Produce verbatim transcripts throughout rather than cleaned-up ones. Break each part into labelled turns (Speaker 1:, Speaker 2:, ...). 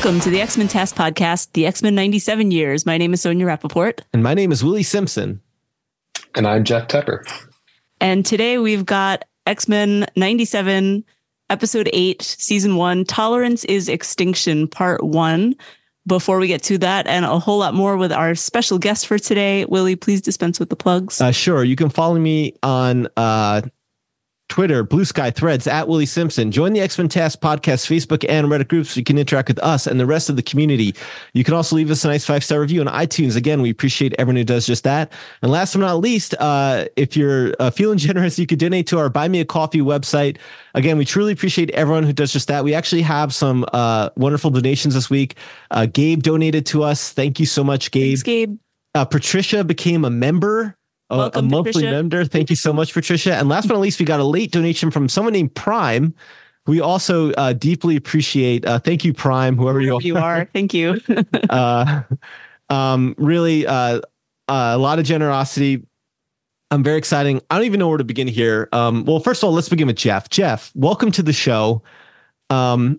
Speaker 1: Welcome to the X-Men Task Podcast, the X-Men ninety-seven years. My name is Sonia Rappaport.
Speaker 2: And my name is Willie Simpson.
Speaker 3: And I'm Jeff Tepper.
Speaker 1: And today we've got X-Men ninety-seven, Episode eight, Season one, Tolerance is Extinction, Part one. Before we get to that and a whole lot more with our special guest for today, Willie, please dispense with the plugs.
Speaker 2: Uh, sure. You can follow me on uh, Twitter, Blue Sky, Threads, at Willie Simpson. Join the X-Men Task Podcast Facebook and Reddit groups so you can interact with us and the rest of the community. You can also leave us a nice five-star review on iTunes. Again, we appreciate everyone who does just that. And last but not least, uh, if you're uh, feeling generous, you could donate to our Buy Me a Coffee website. Again, we truly appreciate everyone who does just that. We actually have some uh, wonderful donations this week. Uh, Gabe donated to us. Thank you so much, Gabe.
Speaker 1: Thanks, Gabe.
Speaker 2: Uh, Patricia became a member.
Speaker 1: Welcome,
Speaker 2: a monthly
Speaker 1: Patricia.
Speaker 2: member. Thank you so much, Patricia. And last but not least, we got a late donation from someone named Prime. We also uh, deeply appreciate. Uh, thank you, Prime, whoever you are.
Speaker 1: You are. Thank you.
Speaker 2: uh, um, really, uh, uh, a lot of generosity. I'm very exciting. I don't even know where to begin here. Um, well, first of all, let's begin with Jeff. Jeff, welcome to the show. Um,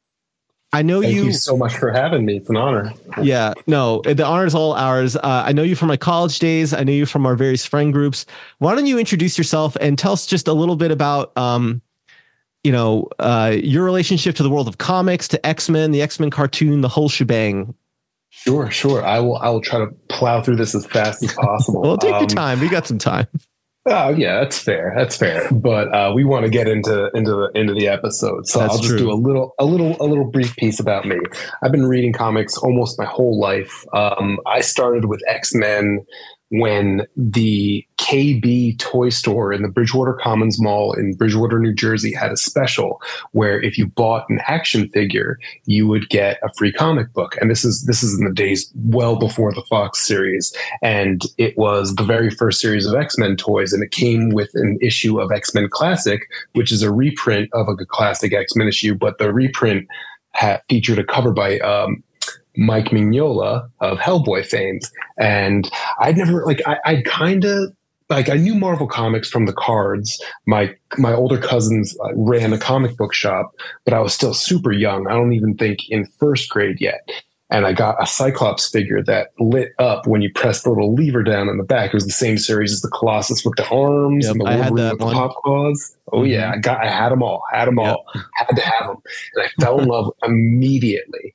Speaker 2: I know
Speaker 3: Thank
Speaker 2: you,
Speaker 3: you so much for having me. It's an honor.
Speaker 2: Yeah, no, the honor is all ours. Uh, I know you from my college days. I know you from our various friend groups. Why don't you introduce yourself and tell us just a little bit about, um, you know, uh, your relationship to the world of comics, to X-Men, the X-Men cartoon, the whole shebang.
Speaker 3: Sure, sure. I will. I will try to plow through this as fast as possible.
Speaker 2: Well, take
Speaker 3: um,
Speaker 2: your time. We got some time.
Speaker 3: Oh yeah, that's fair. That's fair. But uh, we want to get into into the into the episode, so
Speaker 2: That's
Speaker 3: I'll just
Speaker 2: true.
Speaker 3: do a little a little a little brief piece about me. I've been reading comics almost my whole life. Um, I started with X-Men when the K B toy store in the Bridgewater Commons Mall in Bridgewater, New Jersey had a special where if you bought an action figure, you would get a free comic book. And this is this is in the days well before the Fox series. And it was the very first series of X-Men toys. And it came with an issue of X-Men Classic, which is a reprint of a classic X-Men issue. But the reprint had featured a cover by um, Mike Mignola of Hellboy fame. And I'd never like I, I kind of like I knew Marvel Comics from the cards. My my older cousins uh, ran a comic book shop, but I was still super young. I don't even think in first grade yet. And I got a Cyclops figure that lit up when you press the little lever down in the back. It was the same series as the Colossus with the arms
Speaker 2: Yep,
Speaker 3: and the
Speaker 2: I had
Speaker 3: Wolverine
Speaker 2: that
Speaker 3: with the
Speaker 2: one.
Speaker 3: pop claws. Oh
Speaker 2: Mhm.
Speaker 3: yeah, I got I had them all. Had them all. Had to have them. And I fell in love immediately.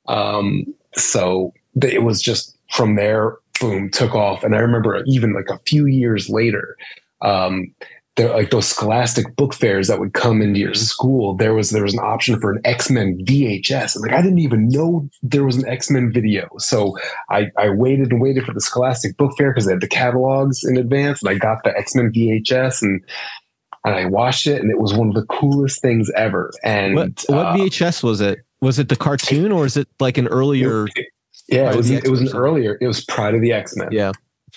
Speaker 3: Um, so th- it was just from there, boom, took off. And I remember even like a few years later, um, there like those Scholastic book fairs that would come into your school. There was there was an option for an X-Men V H S, and like I didn't even know there was an X-Men video. So I, I waited and waited for the Scholastic book fair because they had the catalogs in advance, and I got the X-Men V H S and. And I watched it, and it was one of the coolest things ever. And
Speaker 2: What what
Speaker 3: uh,
Speaker 2: V H S was it? Was it the cartoon or is it like an earlier?
Speaker 3: yeah,
Speaker 2: Pride
Speaker 3: it
Speaker 2: of
Speaker 3: was
Speaker 2: the
Speaker 3: it was an
Speaker 2: X-Men?
Speaker 3: earlier. It was Pride of the X-Men.
Speaker 2: Yeah.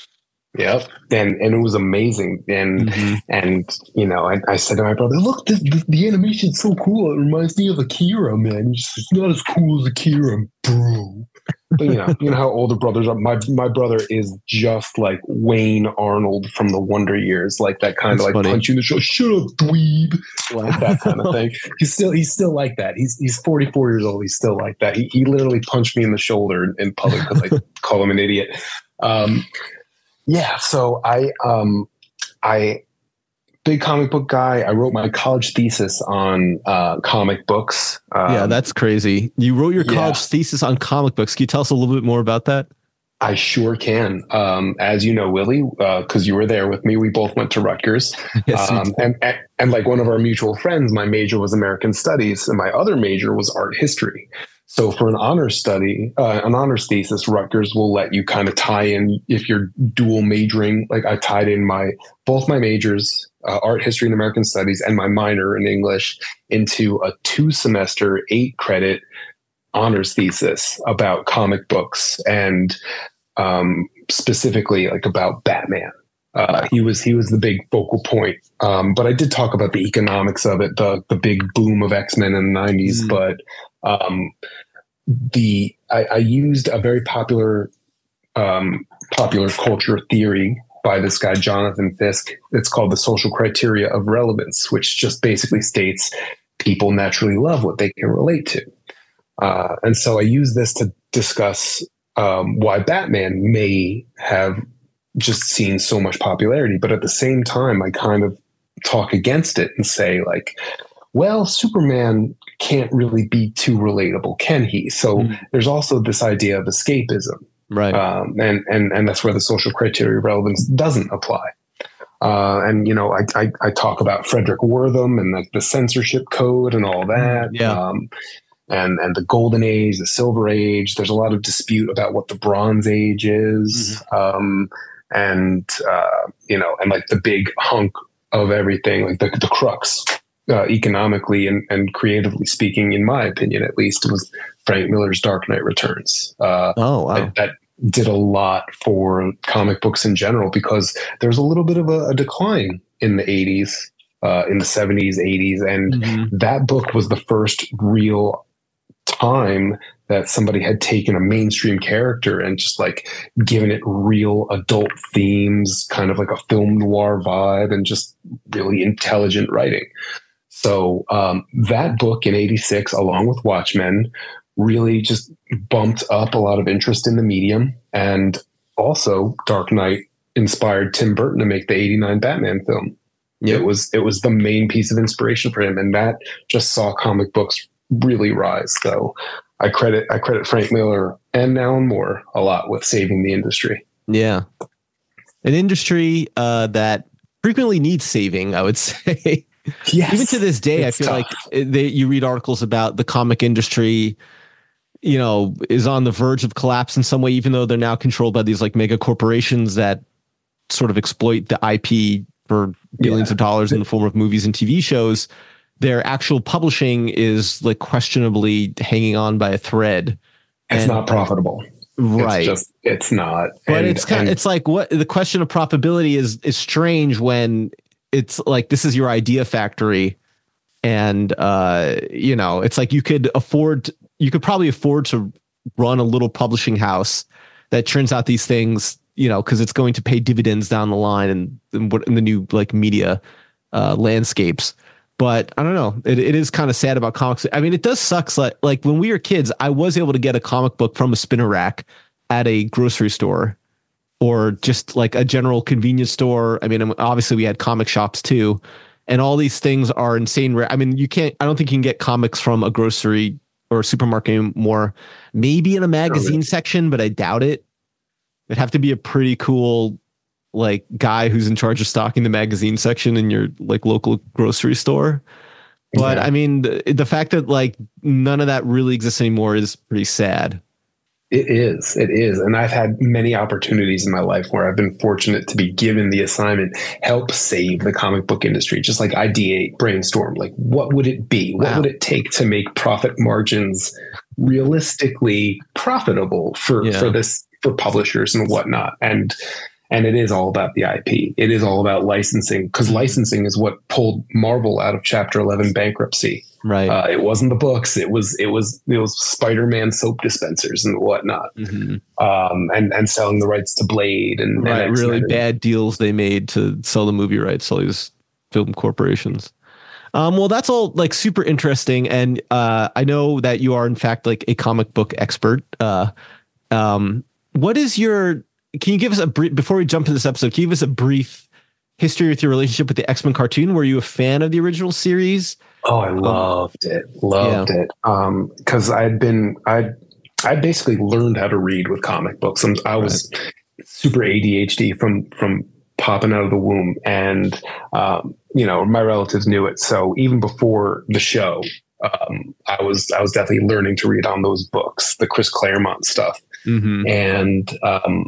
Speaker 3: Yep. And and it was amazing. And
Speaker 2: Mhm.
Speaker 3: and you know, I, I said to my brother, "Look, this, this, the animation's so cool. It reminds me of Akira, man. It's, it's not as cool as Akira, bro." But you know, you know how older brothers are. My my brother is just like Wayne Arnold from the Wonder Years, like that kind
Speaker 2: That's
Speaker 3: of like
Speaker 2: funny.
Speaker 3: punch you in the shoulder, shut up, dweeb, like that kind of thing. He's still he's still like that. He's he's forty-four years old. He's still like that. He he literally punched me in the shoulder in, in public because I call him an idiot. Um, yeah. So I um I big comic book guy. I wrote my college thesis on uh, comic books. Um,
Speaker 2: Yeah, that's crazy. You wrote your
Speaker 3: yeah.
Speaker 2: college thesis on comic books. Can you tell us a little bit more about that?
Speaker 3: I sure can. Um, as you know, Willie, because you were there with me, we both went to Rutgers.
Speaker 2: Yes, we
Speaker 3: um,
Speaker 2: did.
Speaker 3: and, and, and like one of our mutual friends, my major was American Studies, and my other major was art history. So for an honors study, uh, an honors thesis, Rutgers will let you kind of tie in if you're dual majoring. Like I tied in my both my majors, uh, art history and American Studies, and my minor in English into a two semester, eight credit honors thesis about comic books and um, specifically like about Batman. Uh, he was he was the big focal point. Um, but I did talk about the economics of it, the the big boom of X-Men in the nineties.
Speaker 2: Mm.
Speaker 3: But um, the I, I used a very popular um, popular culture theory by this guy Jonathan Fisk. It's called the social criteria of relevance, which just basically states people naturally love what they can relate to. Uh, and so I use this to discuss um, why Batman may have just seen so much popularity. But at the same time, I kind of talk against it and say, like, well, Superman can't really be too relatable, can he? So mm-hmm. there's also this idea of escapism.
Speaker 2: Right.
Speaker 3: Um, and, and, and that's where the social criteria of relevance doesn't apply. Uh, and, you know, I, I, I talk about Frederick Wortham and like the censorship code and all that.
Speaker 2: Yeah.
Speaker 3: Um, and, and the golden age, the silver age. There's a lot of dispute about what the bronze age is. Mm-hmm. Um, and, uh, you know, and like the big hunk of everything, like the, the crux, uh, economically and, and creatively speaking, in my opinion, at least, was Frank Miller's Dark Knight Returns. Uh,
Speaker 2: oh, wow.
Speaker 3: That, that did a lot for comic books in general, because there was a little bit of a, a decline in the eighties, uh, in the seventies, eighties. And mm-hmm. that book was the first real time that somebody had taken a mainstream character and just like given it real adult themes, kind of like a film noir vibe, and just really intelligent writing. So um, that book in eighty-six, along with Watchmen, really just bumped up a lot of interest in the medium. And also Dark Knight inspired Tim Burton to make the eighty-nine Batman film. Yep. It was, it was the main piece of inspiration for him. And that just saw comic books really rise. So I credit, I credit Frank Miller and Alan Moore a lot with saving the industry.
Speaker 2: Yeah. An industry uh, that frequently needs saving, I would say. Yes. Even to this day, I feel tough. like they, you read articles about the comic industry, you know, is on the verge of collapse in some way, even though they're now controlled by these like mega corporations that sort of exploit the I P for billions yeah. of dollars in the form of movies and T V shows. Their actual publishing is like questionably hanging on by a thread.
Speaker 3: It's and, not profitable.
Speaker 2: Right.
Speaker 3: It's just, it's not.
Speaker 2: But
Speaker 3: and,
Speaker 2: it's kind of, it's like what the question of profitability is, is strange when it's like, this is your idea factory. And, uh, you know, it's like you could afford, you could probably afford to run a little publishing house that churns out these things, you know, because it's going to pay dividends down the line and in, in the new like media uh, landscapes. But I don't know. It, it is kind of sad about comics. I mean, it does suck. Like, like when we were kids, I was able to get a comic book from a spinner rack at a grocery store or just like a general convenience store. I mean, obviously we had comic shops too. And all these things are insane rare. I mean, you can't, I don't think you can get comics from a grocery or a supermarket anymore. Maybe in a magazine section, but I doubt it. It'd have to be a pretty cool like guy who's in charge of stocking the magazine section in your like local grocery store. But yeah. I mean, the, the fact that like none of that really exists anymore is pretty sad.
Speaker 3: It is. It is. And I've had many opportunities in my life where I've been fortunate to be given the assignment, help save the comic book industry, just like ideate, brainstorm, like what would it be? What wow. would it take to make profit margins realistically profitable for, yeah. for this, for publishers and whatnot. And, and it is all about the I P. It is all about licensing, because licensing is what pulled Marvel out of Chapter eleven bankruptcy.
Speaker 2: Right.
Speaker 3: Uh, it wasn't the books. It was it was it was Spider-Man soap dispensers and whatnot, mm-hmm. um, and and selling the rights to Blade and,
Speaker 2: right,
Speaker 3: and
Speaker 2: really bad deals they made to sell the movie rights to all these film corporations. Um, well, that's all like super interesting, and uh, I know that you are in fact like a comic book expert. Uh, um, what is your? Can you give us a brief before we jump into this episode? Can you give us a brief history with your relationship with the X-Men cartoon? Were you a fan of the original series?
Speaker 3: Oh, I loved um, it. Loved yeah. it. Um, cause I had been, I, I basically learned how to read with comic books. I'm, I was right. super A D H D from, from popping out of the womb. And, um, you know, my relatives knew it. So even before the show, um, I was, I was definitely learning to read on those books, the Chris Claremont stuff. Mm-hmm. And, um,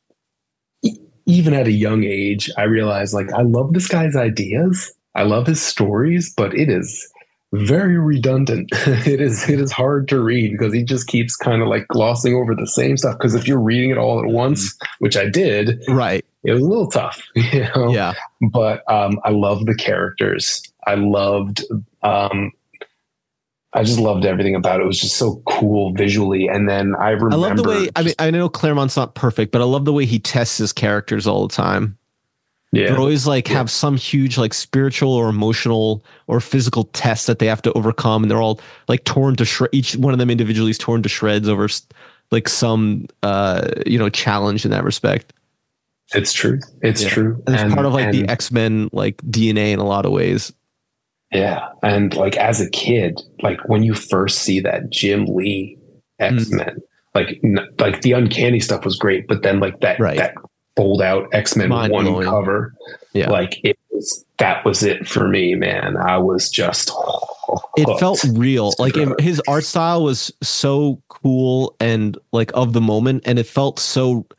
Speaker 3: even at a young age, I realized like, I love this guy's ideas. I love his stories, but it is very redundant. it is, it is hard to read because he just keeps kind of like glossing over the same stuff. Cause if you're reading it all at once, which I did,
Speaker 2: right.
Speaker 3: It was a little tough, you know?
Speaker 2: Yeah.
Speaker 3: But, um, I love the characters. I loved, um, I just loved everything about it. It was just so cool visually. And then I remember.
Speaker 2: I love the way, I mean, I know Claremont's not perfect, but I love the way he tests his characters all the time.
Speaker 3: Yeah.
Speaker 2: They're always like
Speaker 3: Yeah.
Speaker 2: have some huge like spiritual or emotional or physical test that they have to overcome, and they're all like torn to shreds. Each one of them individually is torn to shreds over like some uh you know challenge in that respect.
Speaker 3: It's true. It's
Speaker 2: Yeah.
Speaker 3: true.
Speaker 2: And it's
Speaker 3: and,
Speaker 2: part of like
Speaker 3: and,
Speaker 2: the X-Men like D N A in a lot of ways.
Speaker 3: Yeah. And like as a kid, like when you first see that Jim Lee X-Men, mm. like n- like the uncanny stuff was great, but then like that
Speaker 2: right.
Speaker 3: that fold out X-Men
Speaker 2: Mind
Speaker 3: one
Speaker 2: blowing.
Speaker 3: cover,
Speaker 2: yeah,
Speaker 3: like it was that was it for me, man. I was just oh,
Speaker 2: it felt real. Like it, his art style was so cool and like of the moment, and it felt so.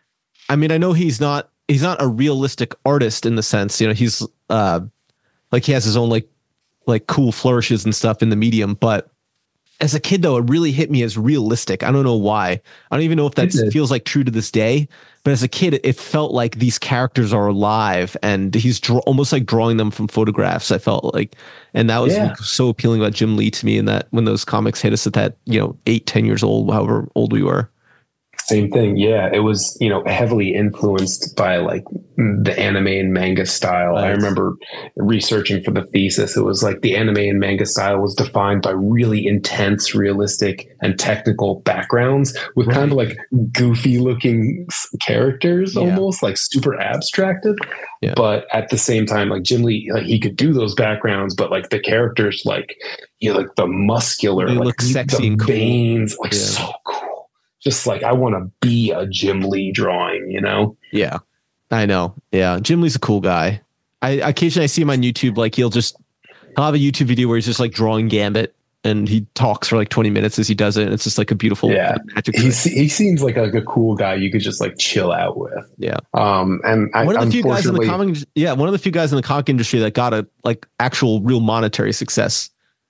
Speaker 2: I mean, I know he's not he's not a realistic artist in the sense, you know, he's uh like he has his own like like cool flourishes and stuff in the medium, but as a kid though, it really hit me as realistic. I don't know why. I don't even know if that feels like true to this day, but as a kid, it felt like these characters are alive and he's draw, almost like drawing them from photographs. I felt like, and that was
Speaker 3: yeah.
Speaker 2: so appealing about Jim Lee to me. And that when those comics hit us at that, you know, eight, ten years old, however old we were.
Speaker 3: Same thing. Yeah. It was, you know, heavily influenced by like the anime and manga style. Right. I remember researching for the thesis. It was like the anime and manga style was defined by really intense, realistic and technical backgrounds with right. kind of like goofy looking characters, yeah. almost like super abstracted. Yeah. But at the same time, like Jim Lee, like he could do those backgrounds, but like the characters, like, you know, like the muscular,
Speaker 2: they
Speaker 3: like
Speaker 2: look sexy
Speaker 3: the
Speaker 2: and
Speaker 3: veins, cool. like
Speaker 2: yeah.
Speaker 3: so cool. Just like, I want to be a Jim Lee drawing, you know?
Speaker 2: Yeah, I know. Yeah. Jim Lee's a cool guy. I occasionally I see him on YouTube. Like he'll just, he'll have a YouTube video where he's just like drawing Gambit and he talks for like twenty minutes as he does it. And it's just like a beautiful
Speaker 3: yeah.
Speaker 2: magic.
Speaker 3: He, he seems like a, like a cool guy you could just like chill out with.
Speaker 2: Yeah.
Speaker 3: Um, and I,
Speaker 2: one of the few guys in the comic, yeah, one of the few guys in the comic industry that got a like actual real monetary success.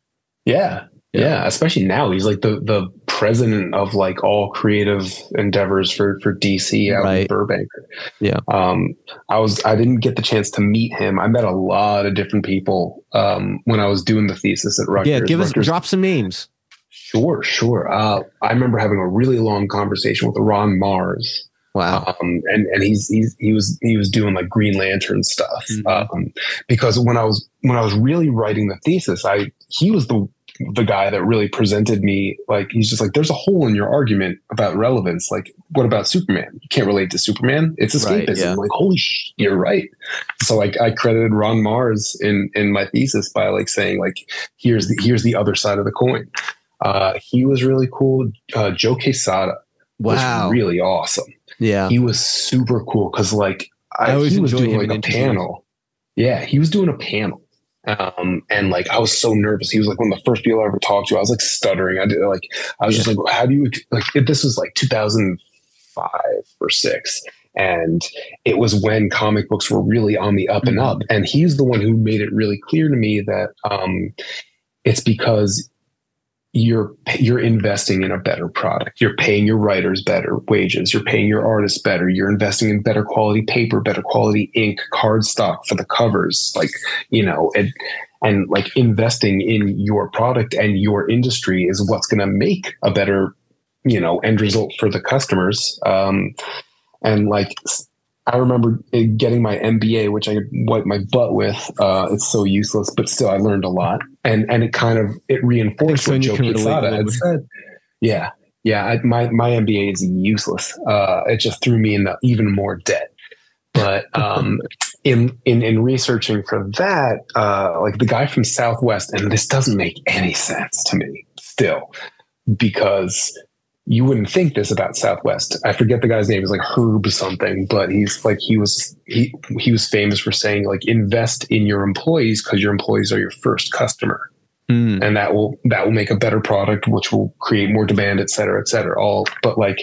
Speaker 3: Yeah. Yeah. yeah. Especially now he's like the, the president of like all creative endeavors for, for D C out right. in Burbank.
Speaker 2: Yeah.
Speaker 3: Um, I was, I didn't get the chance to meet him. I met a lot of different people, um, when I was doing the thesis at Rutgers.
Speaker 2: Yeah. Give
Speaker 3: Rutgers.
Speaker 2: us, drop some names.
Speaker 3: Sure. Sure. Uh, I remember having a really long conversation with Ron Mars.
Speaker 2: Wow.
Speaker 3: Um, and, and he's, he's, he was, he was doing like Green Lantern stuff. Mm-hmm. Um, because when I was, when I was really writing the thesis, I, he was the, the guy that really presented me, like, he's just like, there's a hole in your argument about relevance. Like, what about Superman? You can't relate to Superman. It's escapism. Right, yeah. Like, holy shit, you're right. So like, I credited Ron Mars in, in my thesis by like saying like, here's the, here's the other side of the coin. Uh, he was really cool. Uh, Joe Quesada
Speaker 2: wow.
Speaker 3: was really awesome.
Speaker 2: Yeah.
Speaker 3: He was super cool. Cause like, I,
Speaker 2: I
Speaker 3: he was doing
Speaker 2: like
Speaker 3: a panel. Yeah. He was doing a panel. Um, and like, I was so nervous. He was like one of the first people I ever talked to. I was like stuttering. I did like, I was yeah. just like, how do you like, this was like two thousand five or six. And it was when comic books were really on the up and up. And he's the one who made it really clear to me that, um, it's because you're, you're investing in a better product. You're paying your writers better wages. You're paying your artists better. You're investing in better quality paper, better quality ink, card stock for the covers. Like, you know, and, and like investing in your product and your industry is what's going to make a better, you know, end result for the customers. Um, and like, I remember getting my M B A, which I wiped my butt with. Uh, it's so useless, but still I learned a lot. And and it kind of, it reinforced what Joe Quesada had said. Yeah. Yeah. I, my, my M B A is useless. Uh, it just threw me into even more debt. But um, in, in, in researching for that, uh, like the guy from Southwest, and this doesn't make any sense to me still, because you wouldn't think this about Southwest. I forget the guy's name. Is like Herb something, but he's like, he was, he, he was famous for saying like, invest in your employees because your employees are your first customer. Mm. And that will, that will make a better product, which will create more demand, et cetera, et cetera. All, but like,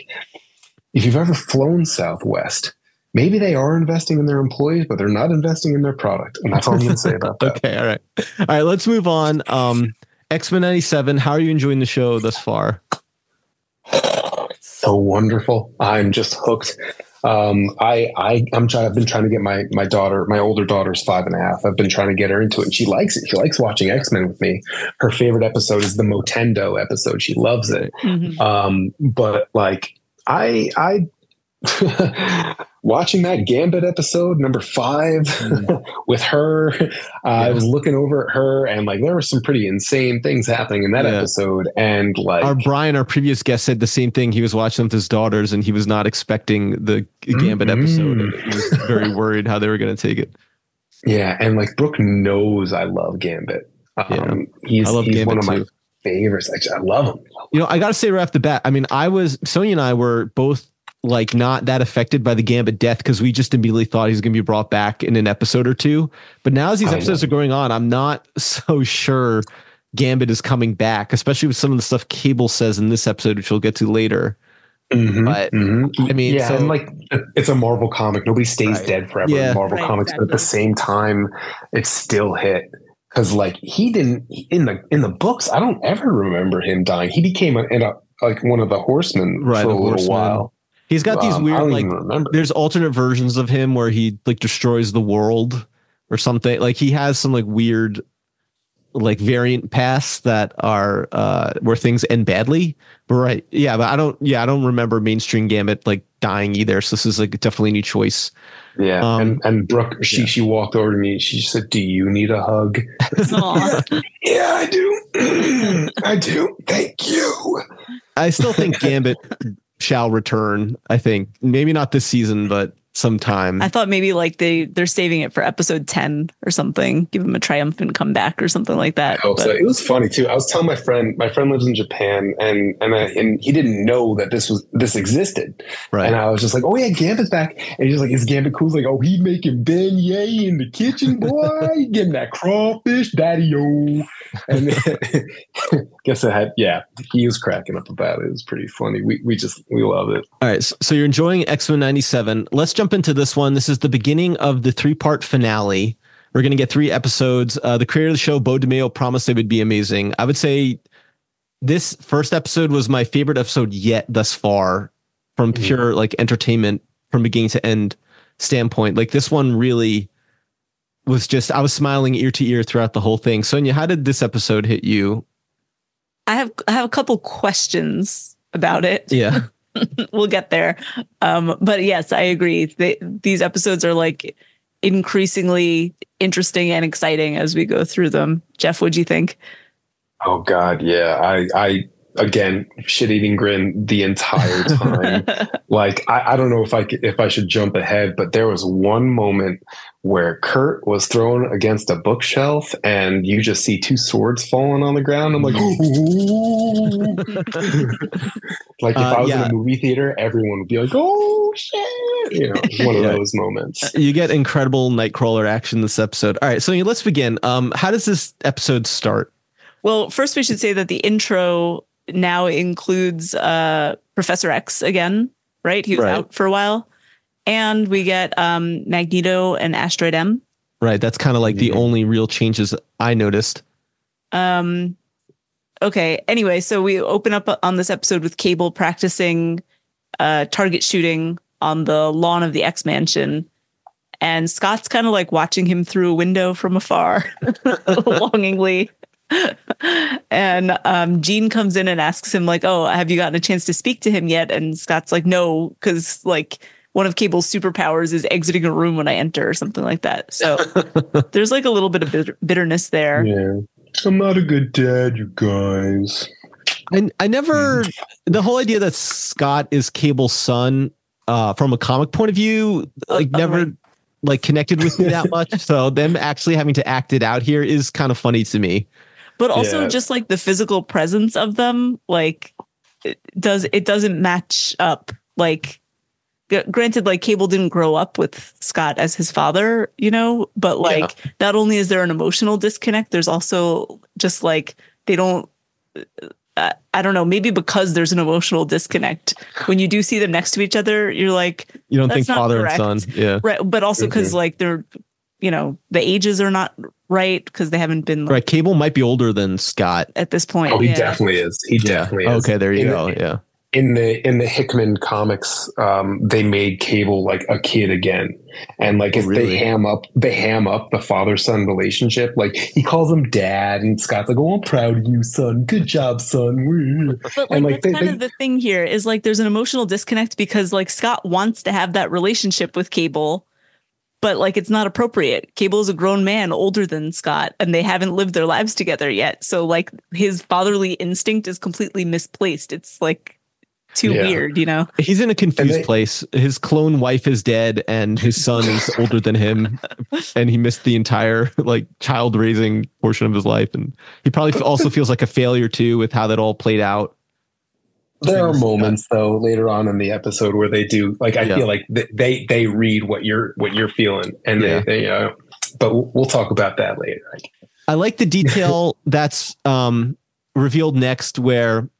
Speaker 3: if you've ever flown Southwest, maybe they are investing in their employees, but they're not investing in their product. And that's all I'm going to say about that.
Speaker 2: Okay. All right. All right. Let's move on. Um, X-Men ninety-seven. How are you enjoying the show thus far?
Speaker 3: So wonderful. I'm just hooked. Um, I, I, I'm trying, I've been trying to get my, my daughter, my older daughter's five and a half. I've been trying to get her into it and she likes it. She likes watching X-Men with me. Her favorite episode is the Motendo episode. She loves it. Mm-hmm. Um, but like, I, I, watching that Gambit episode, number five, mm. with her, uh, yeah. I was looking over at her, and like there were some pretty insane things happening in that yeah. episode. And like
Speaker 2: our Brian, our previous guest, said the same thing. He was watching with his daughters, and he was not expecting the Gambit mm-hmm. episode. And he was very worried how they were going to take it.
Speaker 3: Yeah, and like Brooke knows I love Gambit. Um, yeah. He's, I love he's Gambit one of my too. favorites. Actually, I love him.
Speaker 2: You know, I got to say right off the bat, I mean, I was, Sonia and I were both like not that affected by the Gambit death because we just immediately thought he's going to be brought back in an episode or two. But now as these episodes are going on, I'm not so sure Gambit is coming back, especially with some of the stuff Cable says in this episode, which we'll get to later.
Speaker 3: Mm-hmm,
Speaker 2: but
Speaker 3: mm-hmm.
Speaker 2: I mean,
Speaker 3: yeah,
Speaker 2: so,
Speaker 3: and like it's a Marvel comic. Nobody stays
Speaker 2: right.
Speaker 3: dead forever
Speaker 2: yeah.
Speaker 3: in Marvel
Speaker 1: right,
Speaker 3: comics,
Speaker 1: exactly.
Speaker 3: but at the same time, it's still hit. Because like he didn't in the in the books, I don't ever remember him dying. He became a, a like one of the Horsemen
Speaker 2: right,
Speaker 3: for a little
Speaker 2: horseman.
Speaker 3: while.
Speaker 2: He's got these
Speaker 3: um,
Speaker 2: weird like there's alternate versions of him where he like destroys the world or something. Like he has some like weird like variant paths that are uh where things end badly. But right, yeah, but I don't yeah I don't remember mainstream Gambit like dying either. So this is like definitely a new choice.
Speaker 3: Yeah, um, and and Brooke, she yeah. she walked over to me. She said, "Do you need a hug?" yeah, yeah, I do. I do. Thank you.
Speaker 2: I still think Gambit shall return. I think maybe not this season, but sometime.
Speaker 1: I thought maybe like they they're saving it for episode ten or something. Give him a triumphant comeback or something like that.
Speaker 3: I hope so. It was funny too. I was telling my friend. My friend lives in Japan, and and I, and he didn't know that this was this existed. Right. And I was just like, "Oh yeah, Gambit's back." And he's like, "Is Gambit cool?" He's like, "Oh, he making beignet in the kitchen, boy. He getting that crawfish, daddy-o." And then, guess I had yeah. He was cracking up about it. It was pretty funny. We we just we love it.
Speaker 2: All right. So, so you're enjoying X-Men ninety-seven. Let's jump into this one. This is the beginning of the three-part finale. We're going to get three episodes. Uh, the creator of the show, Bo DeMeo, promised it would be amazing. I would say this first episode was my favorite episode yet thus far from mm-hmm. pure like entertainment from beginning to end standpoint. Like this one really was just, I was smiling ear to ear throughout the whole thing. Sonia, how did this episode hit you?
Speaker 1: I have I have a couple questions about it.
Speaker 2: Yeah.
Speaker 1: We'll get there. Um, but yes, I agree. They, these episodes are like increasingly interesting and exciting as we go through them. Jeff, what'd you think?
Speaker 3: Oh God, yeah. I, I again, shit-eating grin the entire time. Like, I, I don't know if I could, if I should jump ahead, but there was one moment where Kurt was thrown against a bookshelf and you just see two swords falling on the ground. I'm like, ooh. Like if uh, I was yeah. in a movie theater, everyone would be like, oh shit. You know, one of yeah. those moments.
Speaker 2: You get incredible Nightcrawler action this episode. All right, so let's begin. Um, how does this episode start?
Speaker 1: Well, first we should say that the intro now includes uh, Professor X again, right? He was right. out for a while. And we get um, Magneto and Asteroid M.
Speaker 2: Right. That's kind of like the only real changes I noticed.
Speaker 1: Um. Okay. Anyway, so we open up on this episode with Cable practicing uh, target shooting on the lawn of the X Mansion. And Scott's kind of like watching him through a window from afar, longingly. And um, Jean comes in and asks him like, oh, have you gotten a chance to speak to him yet? And Scott's like, no, because like one of Cable's superpowers is exiting a room when I enter or something like that. So there's like a little bit of bitter- bitterness there.
Speaker 3: Yeah. I'm not a good dad, you guys.
Speaker 2: I, I never, the whole idea that Scott is Cable's son uh, from a comic point of view, like uh, never... Right. like connected with me that much. So them actually having to act it out here is kind of funny to me.
Speaker 1: But also
Speaker 3: yeah.
Speaker 1: just like the physical presence of them, like it does, it doesn't match up. Like granted, like Cable didn't grow up with Scott as his father, you know, but like yeah. not only is there an emotional disconnect, there's also just like, they don't, uh, I don't know, maybe because there's an emotional disconnect. When you do see them next to each other, you're like,
Speaker 2: you don't think father
Speaker 1: correct.
Speaker 2: and son. Yeah.
Speaker 1: Right. But also because mm-hmm. like they're, you know, the ages are not right because they haven't been. Like,
Speaker 2: right. Cable might be older than Scott
Speaker 1: at this point.
Speaker 3: Oh, he
Speaker 1: yeah.
Speaker 3: definitely is. He
Speaker 2: yeah.
Speaker 3: definitely is.
Speaker 2: Okay. There you
Speaker 3: in
Speaker 2: go.
Speaker 3: The,
Speaker 2: yeah.
Speaker 3: in the in the Hickman comics, um, they made Cable like a kid again, and like
Speaker 2: Oh,
Speaker 3: if
Speaker 2: really?
Speaker 3: they ham up, they ham up the father son relationship. Like he calls him dad, and Scott's like, "Oh, I'm proud of you, son. Good job, son."
Speaker 1: But like,
Speaker 3: And like
Speaker 1: that's
Speaker 3: they,
Speaker 1: kind
Speaker 3: they,
Speaker 1: of the thing here is like there's an emotional disconnect because like Scott wants to have that relationship with Cable, but like it's not appropriate. Cable is a grown man older than Scott, and they haven't lived their lives together yet. So like his fatherly instinct is completely misplaced. It's like too
Speaker 3: Yeah.
Speaker 1: weird, you know?
Speaker 2: He's in a confused
Speaker 3: they-
Speaker 2: place. His clone wife is dead, and his son is older than him, and he missed the entire like child raising portion of his life, and he probably f- also feels like a failure too with how that all played out.
Speaker 3: There are
Speaker 2: Things,
Speaker 3: moments though later on in the episode where they do like I
Speaker 2: Yeah.
Speaker 3: feel like th- they they read what you're what you're feeling, and
Speaker 2: Yeah.
Speaker 3: they, they uh, but we'll, we'll talk about that later.
Speaker 2: I like the detail that's um, revealed next, where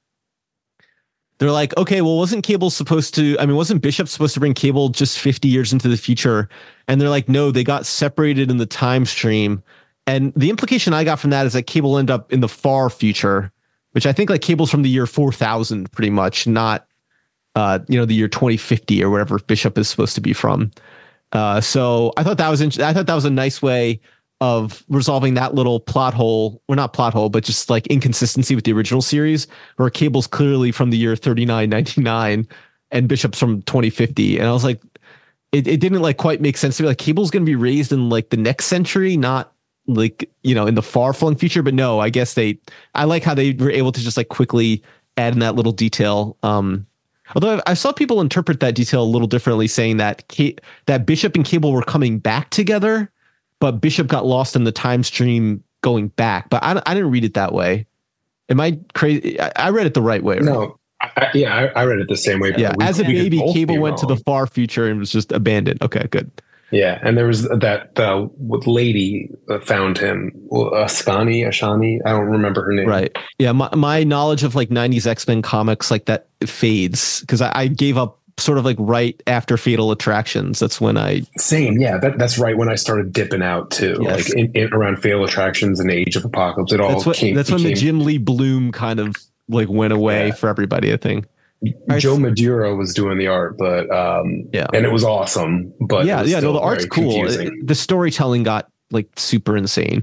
Speaker 2: they're like, okay, well, wasn't Cable supposed to, I mean, wasn't Bishop supposed to bring Cable just fifty years into the future? And they're like, no, they got separated in the time stream. And the implication I got from that is that Cable ended up in the far future, which I think like Cable's from the year four thousand pretty much, not, uh, you know, the year twenty fifty or wherever Bishop is supposed to be from. Uh, so I thought that was, int- I thought that was a nice way of resolving that little plot hole, or not plot hole, but just like inconsistency with the original series, where Cable's clearly from the year thirty-nine ninety-nine and Bishop's from twenty fifty. And I was like, it, it didn't like quite make sense to me. Like Cable's going to be raised in like the next century, not like, you know, in the far flung future. But no, I guess they, I like how they were able to just like quickly add in that little detail. Um, although I, I saw people interpret that detail a little differently, saying that Kate, that Bishop and Cable were coming back together, but Bishop got lost in the time stream going back. But I, I didn't read it that way. Am I crazy? I, I read it the right way. Right?
Speaker 3: No, I, I- yeah, I, I read it the same way.
Speaker 2: Yeah,
Speaker 3: We-
Speaker 2: as a
Speaker 3: we could
Speaker 2: baby,
Speaker 3: both
Speaker 2: Cable
Speaker 3: be
Speaker 2: went to the
Speaker 3: wrong.
Speaker 2: far future and was just abandoned. Okay, good.
Speaker 3: Yeah, and there was that the lady that found him, Ascani, Ashani. I don't remember her name.
Speaker 2: Right. Yeah, my, my knowledge of like nineties X-Men comics like that fades because I, I gave up sort of like right after Fatal Attractions. That's when I
Speaker 3: Same. Yeah, that, that's right when I started dipping out too.
Speaker 2: Yes.
Speaker 3: Like in, in, around Fail Attractions and Age of Apocalypse, it all
Speaker 2: that's what
Speaker 3: came.
Speaker 2: that's when the
Speaker 3: became-
Speaker 2: Jim Lee Bloom kind of like went away
Speaker 3: Yeah.
Speaker 2: for everybody, I think.
Speaker 3: Joe Maduro was doing the art, but um,
Speaker 2: Yeah.
Speaker 3: and it was awesome. But
Speaker 2: yeah,
Speaker 3: it was
Speaker 2: yeah, no,
Speaker 3: still
Speaker 2: the art's
Speaker 3: very
Speaker 2: cool.
Speaker 3: confusing.
Speaker 2: It- the storytelling got like super insane.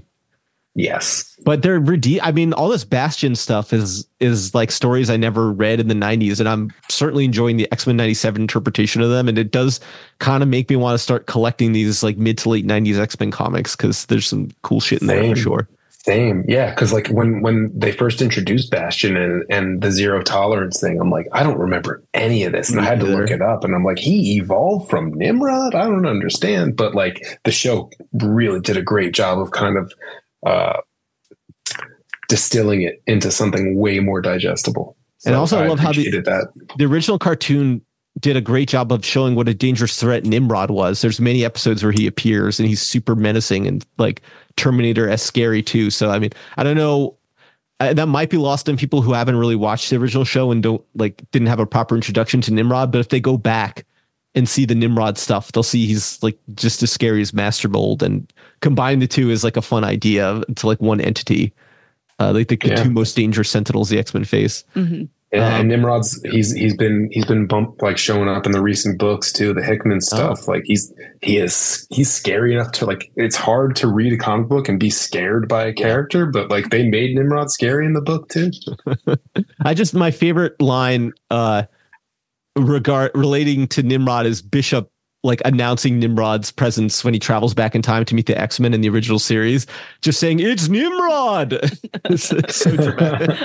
Speaker 3: Yes.
Speaker 2: But they're rede- I mean, all this Bastion stuff is is like stories I never read in the nineties, and I'm certainly enjoying the X-Men ninety-seven interpretation of them. And it does kind of make me want to start collecting these like mid to late nineties X-Men comics because there's some cool shit in there for
Speaker 3: Same.
Speaker 2: sure.
Speaker 3: Same, yeah, because like when when they first introduced Bastion and and the zero tolerance thing, I'm like, I don't remember any of this, and I had to
Speaker 2: Me
Speaker 3: look
Speaker 2: neither.
Speaker 3: it up, and I'm like, he evolved from Nimrod. I don't understand, but like the show really did a great job of kind of uh, distilling it into something way more digestible.
Speaker 2: And also I love how the-
Speaker 3: appreciated that.
Speaker 2: The original cartoon did a great job of showing what a dangerous threat Nimrod was. There's many episodes where he appears and he's super menacing and like Terminator as scary too. So I mean, I don't know. Uh, that might be lost on people who haven't really watched the original show and don't like didn't have a proper introduction to Nimrod. But if they go back and see the Nimrod stuff, they'll see he's like just as scary as Master Mold, and combine the two is like a fun idea to like one entity. Uh, like the, the
Speaker 3: Yeah.
Speaker 2: two most dangerous Sentinels the X-Men face.
Speaker 1: Mhm.
Speaker 3: And,
Speaker 2: Um,
Speaker 3: and Nimrod's he's he's been he's been bumped like showing up in the recent books too, the Hickman stuff. Like he's he is he's scary enough to like it's hard to read a comic book and be scared by a character, but like they made Nimrod scary in the book too.
Speaker 2: I just my favorite line uh regard relating to Nimrod is Bishop like announcing Nimrod's presence when he travels back in time to meet the X-Men in the original series, just saying it's Nimrod. it's, it's so dramatic.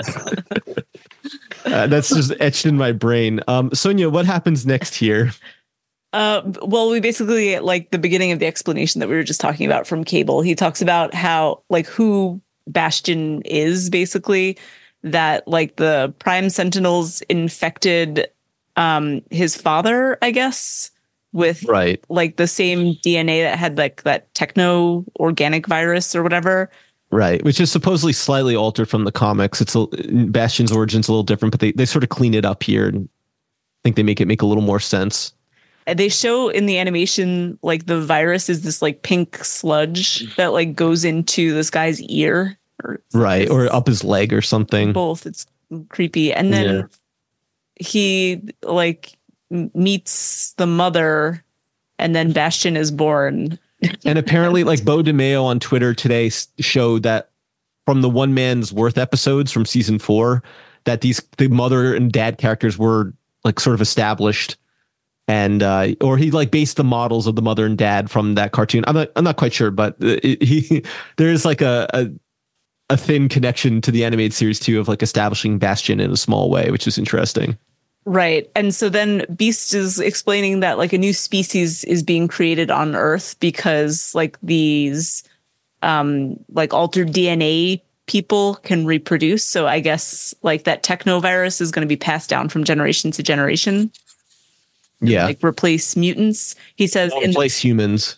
Speaker 2: Uh, that's just etched in my brain. Um, Sonia, what happens next here?
Speaker 1: Uh, well, we basically get like the beginning of the explanation that we were just talking about from Cable. He talks about how like who Bastion is basically, that like the Prime Sentinels infected um his father, I guess, with
Speaker 2: Right.
Speaker 1: like the same D N A that had like that techno organic virus or whatever.
Speaker 2: Right, which is supposedly slightly altered from the comics. It's a, Bastion's origin's a little different, but they, they sort of clean it up here and I think they make it make a little more sense.
Speaker 1: And they show in the animation like the virus is this like pink sludge that like goes into this guy's ear, or
Speaker 2: Right, or up his leg or something.
Speaker 1: both. It's creepy. And then
Speaker 2: Yeah.
Speaker 1: he like meets the mother, and then Bastion is born.
Speaker 2: And apparently, like Bo DeMeo on Twitter today showed that from the One Man's Worth episodes from season four, that these the mother and dad characters were like sort of established, and uh, or he like based the models of the mother and dad from that cartoon. I'm not I'm not quite sure, but it, he there's like a, a a thin connection to the animated series too, of like establishing Bastion in a small way, which is interesting.
Speaker 1: Right. And so then Beast is explaining that like a new species is being created on Earth because like these um, like altered D N A people can reproduce. So I guess like that technovirus is going to be passed down from generation to generation.
Speaker 2: Yeah.
Speaker 1: Like replace mutants. He says
Speaker 2: in replace humans.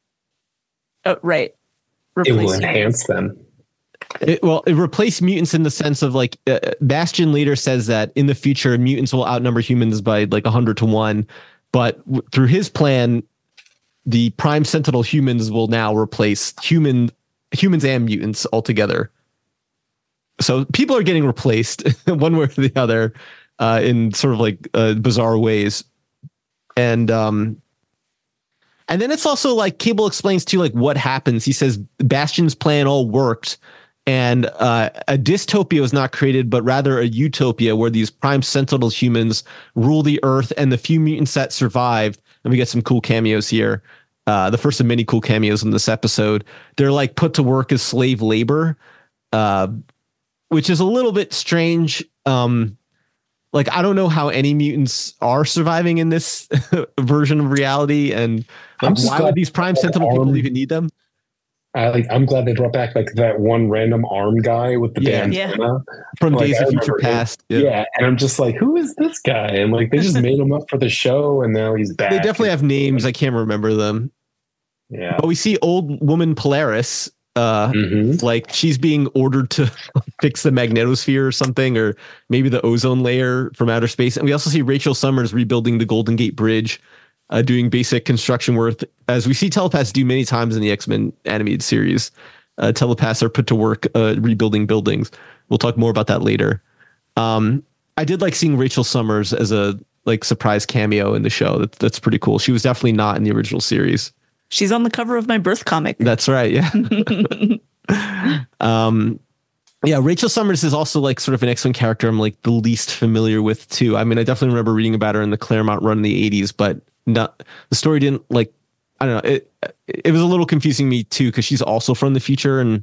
Speaker 1: Oh, right.
Speaker 3: Replace it will
Speaker 1: humans.
Speaker 3: enhance them.
Speaker 2: It, well, it replaced mutants in the sense of like uh, Bastion later says that in the future mutants will outnumber humans by like a hundred to one, but w- through his plan, the Prime Sentinel humans will now replace human humans and mutants altogether. So people are getting replaced one way or the other uh, in sort of like uh, bizarre ways, and um, and then it's also like Cable explains too like what happens. He says Bastion's plan all worked. And uh, a dystopia was not created, but rather a utopia where these Prime Sentinel humans rule the Earth, and the few mutants that survived, and we get some cool cameos here. Uh, the first of many cool cameos in this episode. They're like put to work as slave labor, uh, which is a little bit strange. Um, like, I don't know how any mutants are surviving in this version of reality, and like, why would these Prime Sentinel arm. people even need them?
Speaker 3: I like. I'm glad they brought back like that one random arm guy with the
Speaker 2: yeah.
Speaker 3: bandana
Speaker 1: yeah.
Speaker 2: from
Speaker 3: like,
Speaker 2: Days of Future Past.
Speaker 3: Yeah. yeah, and I'm just like, who is this guy? And like, they just made him up for the show, and now he's back.
Speaker 2: They definitely have names. I can't remember them.
Speaker 3: Yeah,
Speaker 2: but we see old woman Polaris. Uh, mm-hmm. Like she's being ordered to fix the magnetosphere or something, or maybe the ozone layer from outer space. And we also see Rachel Summers rebuilding the Golden Gate Bridge. Uh, doing basic construction work, as we see telepaths do many times in the X-Men animated series. Uh, telepaths are put to work uh, rebuilding buildings. We'll talk more about that later. Um, I did like seeing Rachel Summers as a like surprise cameo in the show. That, that's pretty cool. She was definitely not in the original series.
Speaker 1: She's on the cover of my birth comic.
Speaker 2: That's right. Yeah. um, yeah. Rachel Summers is also like sort of an X-Men character I'm like the least familiar with too. I mean, I definitely remember reading about her in the Claremont run in the eighties, but not the story didn't like, I don't know. It, it was a little confusing me too, because she's also from the future. And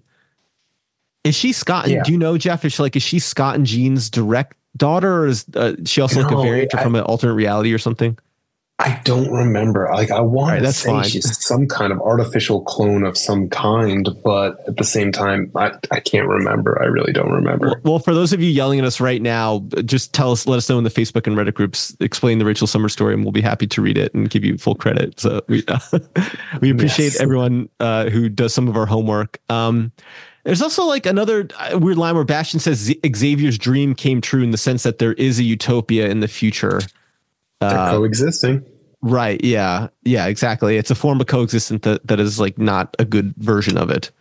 Speaker 2: is she Scott? And, yeah. Do you know, Jeff, is she like, is she Scott and Jean's direct daughter, or is uh, she also no, like a variant I, from an alternate reality or something?
Speaker 3: I don't remember. Like, I want right, to say
Speaker 2: fine.
Speaker 3: she's some kind of artificial clone of some kind, but at the same time, I, I can't remember. I really don't remember.
Speaker 2: Well, well, for those of you yelling at us right now, just tell us, let us know in the Facebook and Reddit groups, explain the Rachel Summers story, and we'll be happy to read it and give you full credit. So we, uh, we appreciate yes. everyone uh, who does some of our homework. Um, There's also like another weird line where Bastion says Xavier's dream came true in the sense that there is a utopia in the future.
Speaker 3: They're uh, coexisting.
Speaker 2: Right. Yeah. Yeah, exactly. It's a form of coexistence that, that is like not a good version of it.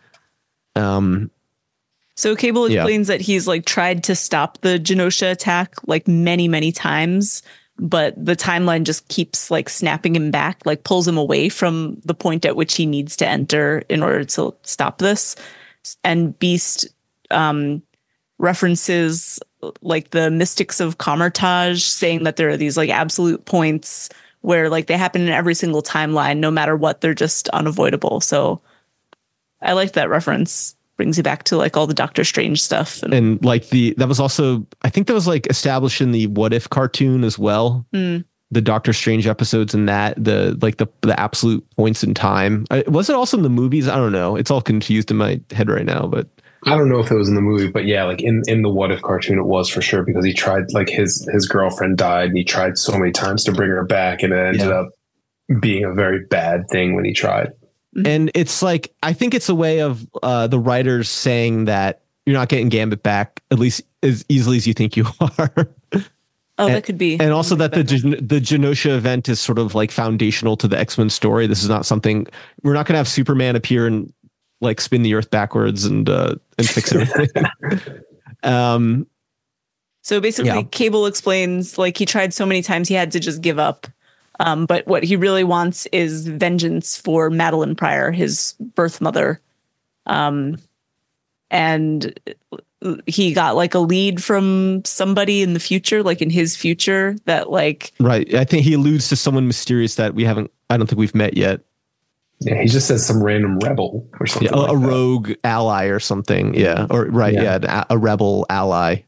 Speaker 2: Um,
Speaker 1: so Cable explains yeah. that he's like tried to stop the Genosha attack like many, many times, but the timeline just keeps like snapping him back, like pulls him away from the point at which he needs to enter in order to stop this. And Beast um, references like the mystics of Kamar-Taj, saying that there are these like absolute points where like they happen in every single timeline, no matter what, they're just unavoidable. So I like that reference. Brings you back to like all the Doctor Strange stuff.
Speaker 2: And, and like the, that was also, I think that was like established in the What If cartoon as well.
Speaker 1: Mm.
Speaker 2: The Doctor Strange episodes and that, the like the the absolute points in time. I, was it also in the movies? I don't know. It's all confused in my head right now, but
Speaker 3: I don't know if it was in the movie, but yeah, like in, in the What If cartoon, it was for sure, because he tried, like his, his girlfriend died and he tried so many times to bring her back, and it ended yeah. up being a very bad thing when he tried.
Speaker 2: And it's like, I think it's a way of uh, the writers saying that you're not getting Gambit back, at least as easily as you think you are.
Speaker 1: Oh,
Speaker 2: and,
Speaker 1: that could be.
Speaker 2: And also that the the Genosha event is sort of like foundational to the X-Men story. This is not something, we're not going to have Superman appear and like spin the earth backwards and uh, and fix everything. um,
Speaker 1: So basically,
Speaker 2: Yeah.
Speaker 1: Cable explains like he tried so many times he had to just give up. Um, but what he really wants is vengeance for Madeline Pryor, his birth mother. Um, and he got like a lead from somebody in the future, like in his future, that like
Speaker 2: Right. I think he alludes to someone mysterious that we haven't, I don't think we've met yet.
Speaker 3: Yeah, he just says some random rebel or something.
Speaker 2: Yeah, a,
Speaker 3: like
Speaker 2: a
Speaker 3: that.
Speaker 2: rogue ally or something. Yeah. Or right.
Speaker 3: Yeah.
Speaker 2: Yeah. a, a rebel ally.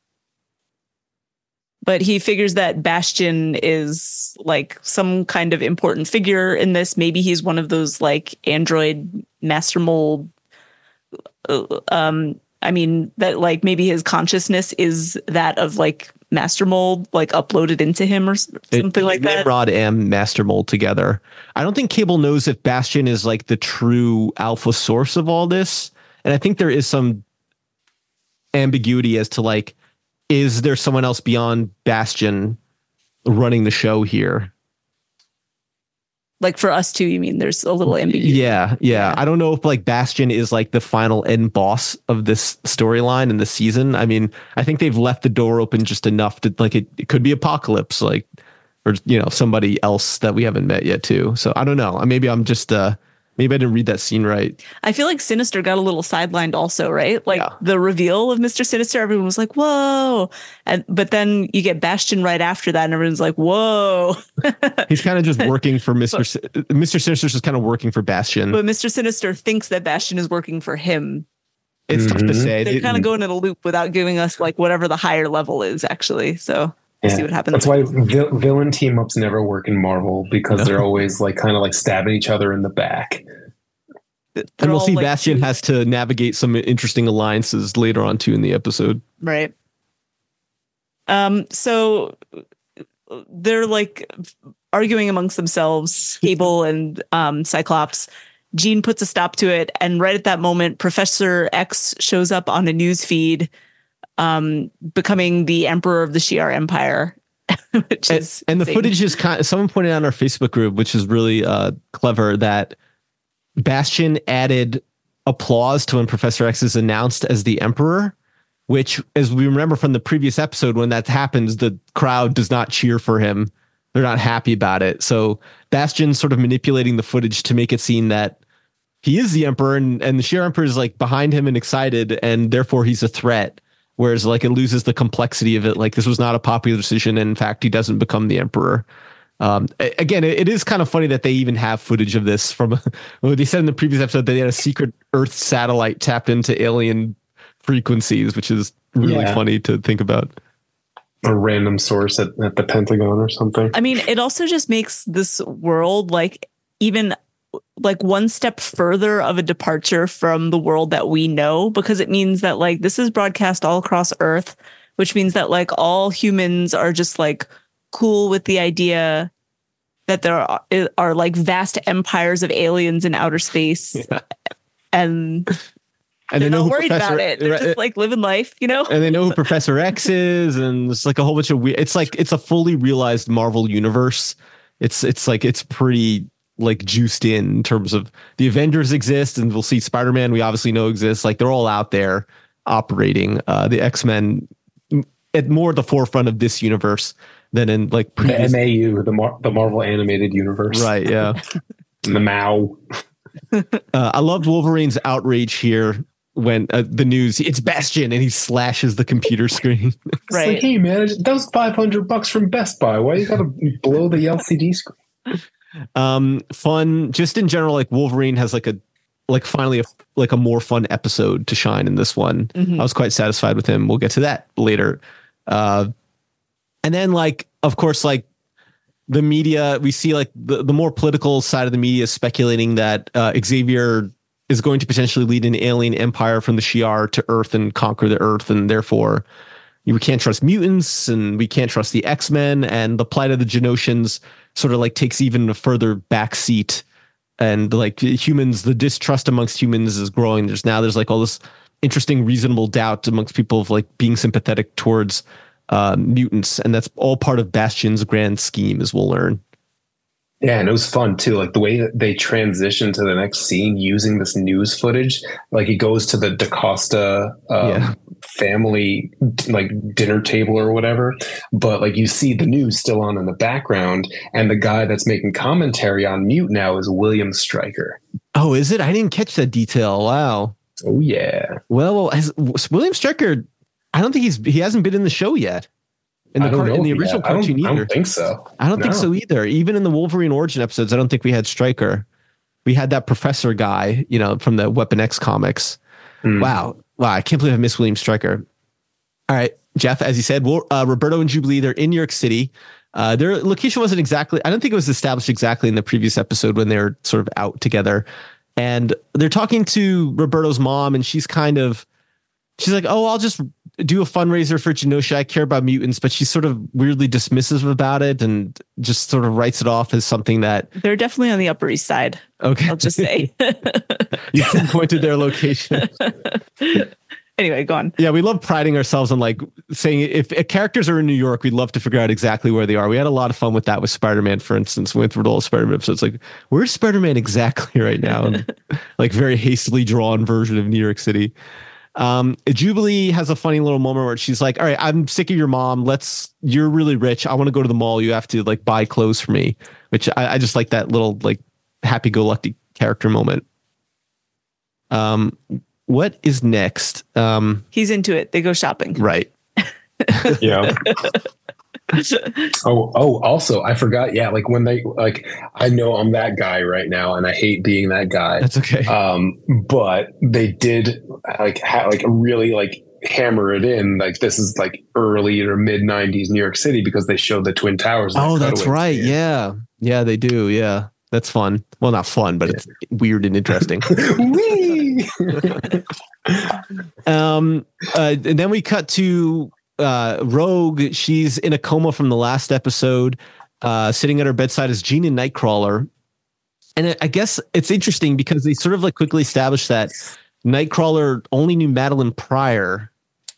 Speaker 1: But he figures that Bastion is like some kind of important figure in this. Maybe he's one of those like android master mold. Uh, um, I mean, that like maybe his consciousness is that of like master mold, like uploaded into him or something
Speaker 2: it,
Speaker 1: like that.
Speaker 2: Nimrod and Master Mold together. I don't think Cable knows if Bastion is like the true alpha source of all this. And I think there is some ambiguity as to like, is there someone else beyond Bastion running the show here?
Speaker 1: Like for us too, you mean there's a little ambiguity.
Speaker 2: Yeah, yeah. I don't know if like Bastion is like the final end boss of this storyline in the season. I mean, I think they've left the door open just enough to like it, it could be Apocalypse, like, or you know, somebody else that we haven't met yet too. So I don't know. Maybe I'm just uh maybe I didn't read that scene right.
Speaker 1: I feel like Sinister got a little sidelined also, right? Like
Speaker 2: Yeah.
Speaker 1: the reveal of Mister Sinister, everyone was like, whoa. And but then you get Bastion right after that and everyone's like, whoa.
Speaker 2: He's kind of just working for Mister S- Mister Sinister's just kind of working for Bastion.
Speaker 1: But Mister Sinister thinks that Bastion is working for him.
Speaker 2: It's tough to
Speaker 3: Mhm.
Speaker 2: say.
Speaker 1: They're
Speaker 2: They-
Speaker 1: kind of going in a loop without giving us like whatever the higher level is actually. So we'll
Speaker 3: Yeah.
Speaker 1: see what happens.
Speaker 3: That's why vil- villain team ups never work in Marvel because
Speaker 2: No.
Speaker 3: they're always like kind of like stabbing each other in the back.
Speaker 1: They're
Speaker 2: and we'll
Speaker 1: all,
Speaker 2: see
Speaker 1: like,
Speaker 2: Bastion
Speaker 1: two-
Speaker 2: has to navigate some interesting alliances later on too in the episode.
Speaker 1: Right. Um, so they're like arguing amongst themselves, Cable and um, Cyclops. Jean puts a stop to it, and right at that moment, Professor X shows up on a news feed, um, becoming the Emperor of the Shi'ar Empire, which
Speaker 2: And,
Speaker 1: is
Speaker 2: and the
Speaker 1: insane.
Speaker 2: footage is kind of, someone pointed out on our Facebook group, which is really uh, clever, that Bastion added applause to when Professor X is announced as the Emperor, which, as we remember from the previous episode, when that happens, the crowd does not cheer for him. They're not happy about it. So Bastion's sort of manipulating the footage to make it seem that he is the Emperor, and, and the Shi'ar Emperor is like behind him and excited, and therefore he's a threat. Whereas like it loses the complexity of it. Like this was not a popular decision. And in fact, he doesn't become the Emperor. Um, again, it, it is kind of funny that they even have footage of this from well, they said in the previous episode that they had a secret Earth satellite tapped into alien frequencies, which is really
Speaker 3: Yeah.
Speaker 2: funny to think about.
Speaker 3: A random source at, at the Pentagon or something.
Speaker 1: I mean, it also just makes this world like even like one step further of a departure from the world that we know, because it means that like this is broadcast all across Earth, which means that like all humans are just like cool with the idea that there are, are like vast empires of aliens in outer space.
Speaker 2: Yeah.
Speaker 1: And
Speaker 2: And
Speaker 1: they're
Speaker 2: they know
Speaker 1: not
Speaker 2: who
Speaker 1: worried
Speaker 2: Professor,
Speaker 1: about it. They're just like living life, you know?
Speaker 2: and they know who Professor X is, and it's like a whole bunch of weird. It's like it's a fully realized Marvel universe. It's it's like it's pretty like juiced in in terms of the Avengers exist, and we'll see Spider-Man. We obviously know exists. Like they're all out there operating. Uh, the X-Men at more at the forefront of this universe than in like
Speaker 3: The
Speaker 2: previous.
Speaker 3: M A U, the Mar- the Marvel Animated Universe,
Speaker 2: Right? Yeah.
Speaker 3: And the M A U.
Speaker 2: Uh, I loved Wolverine's outrage here when uh, the news it's Bastion and he slashes the computer screen.
Speaker 3: It's
Speaker 1: Right.
Speaker 3: like, hey man, that was five hundred bucks from Best Buy. Why you gotta blow the L C D screen?
Speaker 2: um fun just in general, like Wolverine has like a like finally a like a more fun episode to shine in this one.
Speaker 1: Mhm.
Speaker 2: I was quite satisfied with him. We'll get to that later. Uh and then like of course like the media, we see like the, the more political side of the media speculating that uh Xavier is going to potentially lead an alien empire from the Shi'ar to Earth and conquer the Earth, and therefore we can't trust mutants and we can't trust the X-Men, and the plight of the Genosians sort of like takes even a further backseat, and like humans, the distrust amongst humans is growing. There's now there's like all this interesting reasonable doubt amongst people of like being sympathetic towards uh, mutants, and that's all part of Bastion's grand scheme, as we'll learn.
Speaker 3: Yeah, and it was fun too. Like the way that they transition to the next scene using this news footage. Like he goes to the DaCosta um,
Speaker 2: Yeah.
Speaker 3: family like dinner table or whatever, but like you see the news still on in the background, and the guy that's making commentary on mute now is William Stryker.
Speaker 2: Oh, is it? I didn't catch that detail. Wow.
Speaker 3: Oh yeah.
Speaker 2: Well, has, William Stryker, I don't think he's he hasn't been in the show yet. In the, car, in the original
Speaker 3: I
Speaker 2: cartoon
Speaker 3: don't,
Speaker 2: either.
Speaker 3: I don't think so.
Speaker 2: I don't
Speaker 3: no.
Speaker 2: think so either. Even in the Wolverine origin episodes, I don't think we had Stryker. We had that professor guy, you know, from the Weapon X comics. Mm. Wow. Wow. I can't believe I missed William Stryker. All right, Jeff, as you said, uh, Roberto and Jubilee, they're in New York City. Uh, their location wasn't exactly, I don't think it was established exactly in the previous episode when they were sort of out together. And they're talking to Roberto's mom, and she's kind of, she's like, oh, I'll just do a fundraiser for Genosha. I care about mutants, but she's sort of weirdly dismissive about it and just sort of writes it off as something that
Speaker 1: they're definitely on the Upper East Side.
Speaker 2: Okay.
Speaker 1: I'll just say.
Speaker 2: You pinpointed their location.
Speaker 1: Anyway, go on.
Speaker 2: Yeah, we love priding ourselves on like saying if, if characters are in New York, we'd love to figure out exactly where they are. We had a lot of fun with that with Spider-Man, for instance. We went through all Spider-Man episodes. Like, where's Spider-Man exactly right now? And, like very hastily drawn version of New York City. Um, Jubilee has a funny little moment where she's like, all right, I'm sick of your mom. Let's, you're really rich. I want to go to the mall. You have to like buy clothes for me, which I, I just like that little like happy-go-lucky character moment. Um, what is next? Um,
Speaker 1: He's into it. They go shopping.
Speaker 2: Right.
Speaker 3: Yeah. oh, oh, also, I forgot. Yeah. Like when they, like, I know I'm that guy right now and I hate being that guy.
Speaker 2: That's okay.
Speaker 3: Um, but they did like, ha- like really like hammer it in. Like this is like early or mid nineties New York City because they showed the Twin Towers.
Speaker 2: Oh, that's right. Scene. Yeah. Yeah, they do. Yeah. That's fun. Well, not fun, but yeah. It's weird and interesting. um, uh, and then we cut to uh, Rogue. She's in a coma from the last episode. Uh, sitting at her bedside is Jean and Nightcrawler. And I guess it's interesting because they sort of like quickly established that Nightcrawler only knew Madeline Pryor,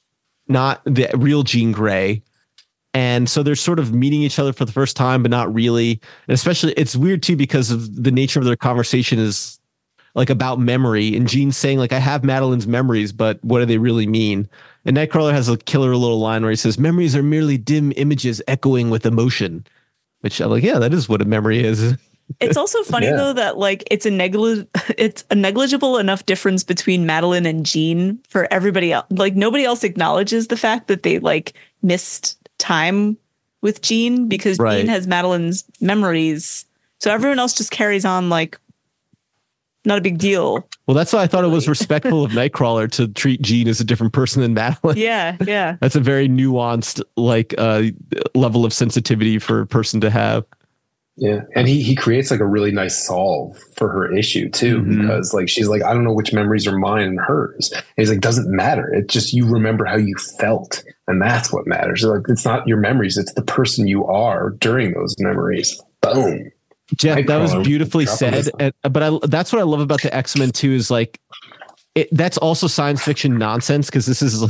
Speaker 2: not the real Jean Grey. And so they're sort of meeting each other for the first time, but not really. And especially it's weird too, because of the nature of their conversation is like about memory, and Jean's saying like, I have Madeline's memories, but what do they really mean? And Nightcrawler has a killer little line where he says, memories are merely dim images echoing with emotion, which I'm like, yeah, that is what a memory is.
Speaker 1: It's also funny yeah. though, that like it's a negli- it's a negligible enough difference between Madeline and Jean for everybody else. Like nobody else acknowledges the fact that they like missed time with Jean because right. Jean has Madeline's memories. So everyone else just carries on like not a big deal.
Speaker 2: Well, that's why I thought really. It was respectful of Nightcrawler to treat Jean as a different person than Madeline.
Speaker 1: Yeah, yeah.
Speaker 2: That's a very nuanced like uh, level of sensitivity for a person to have.
Speaker 3: Yeah. And he, he creates like a really nice solve for her issue too, mm-hmm. because like, she's like, I don't know which memories are mine and hers. And he's like, doesn't matter. It's just, you remember how you felt. And that's what matters. So like, it's not your memories. It's the person you are during those memories. Boom.
Speaker 2: Jeff, that was beautifully said. And, but I, that's what I love about the X-Men too, is like, it, that's also science fiction nonsense. Cause this is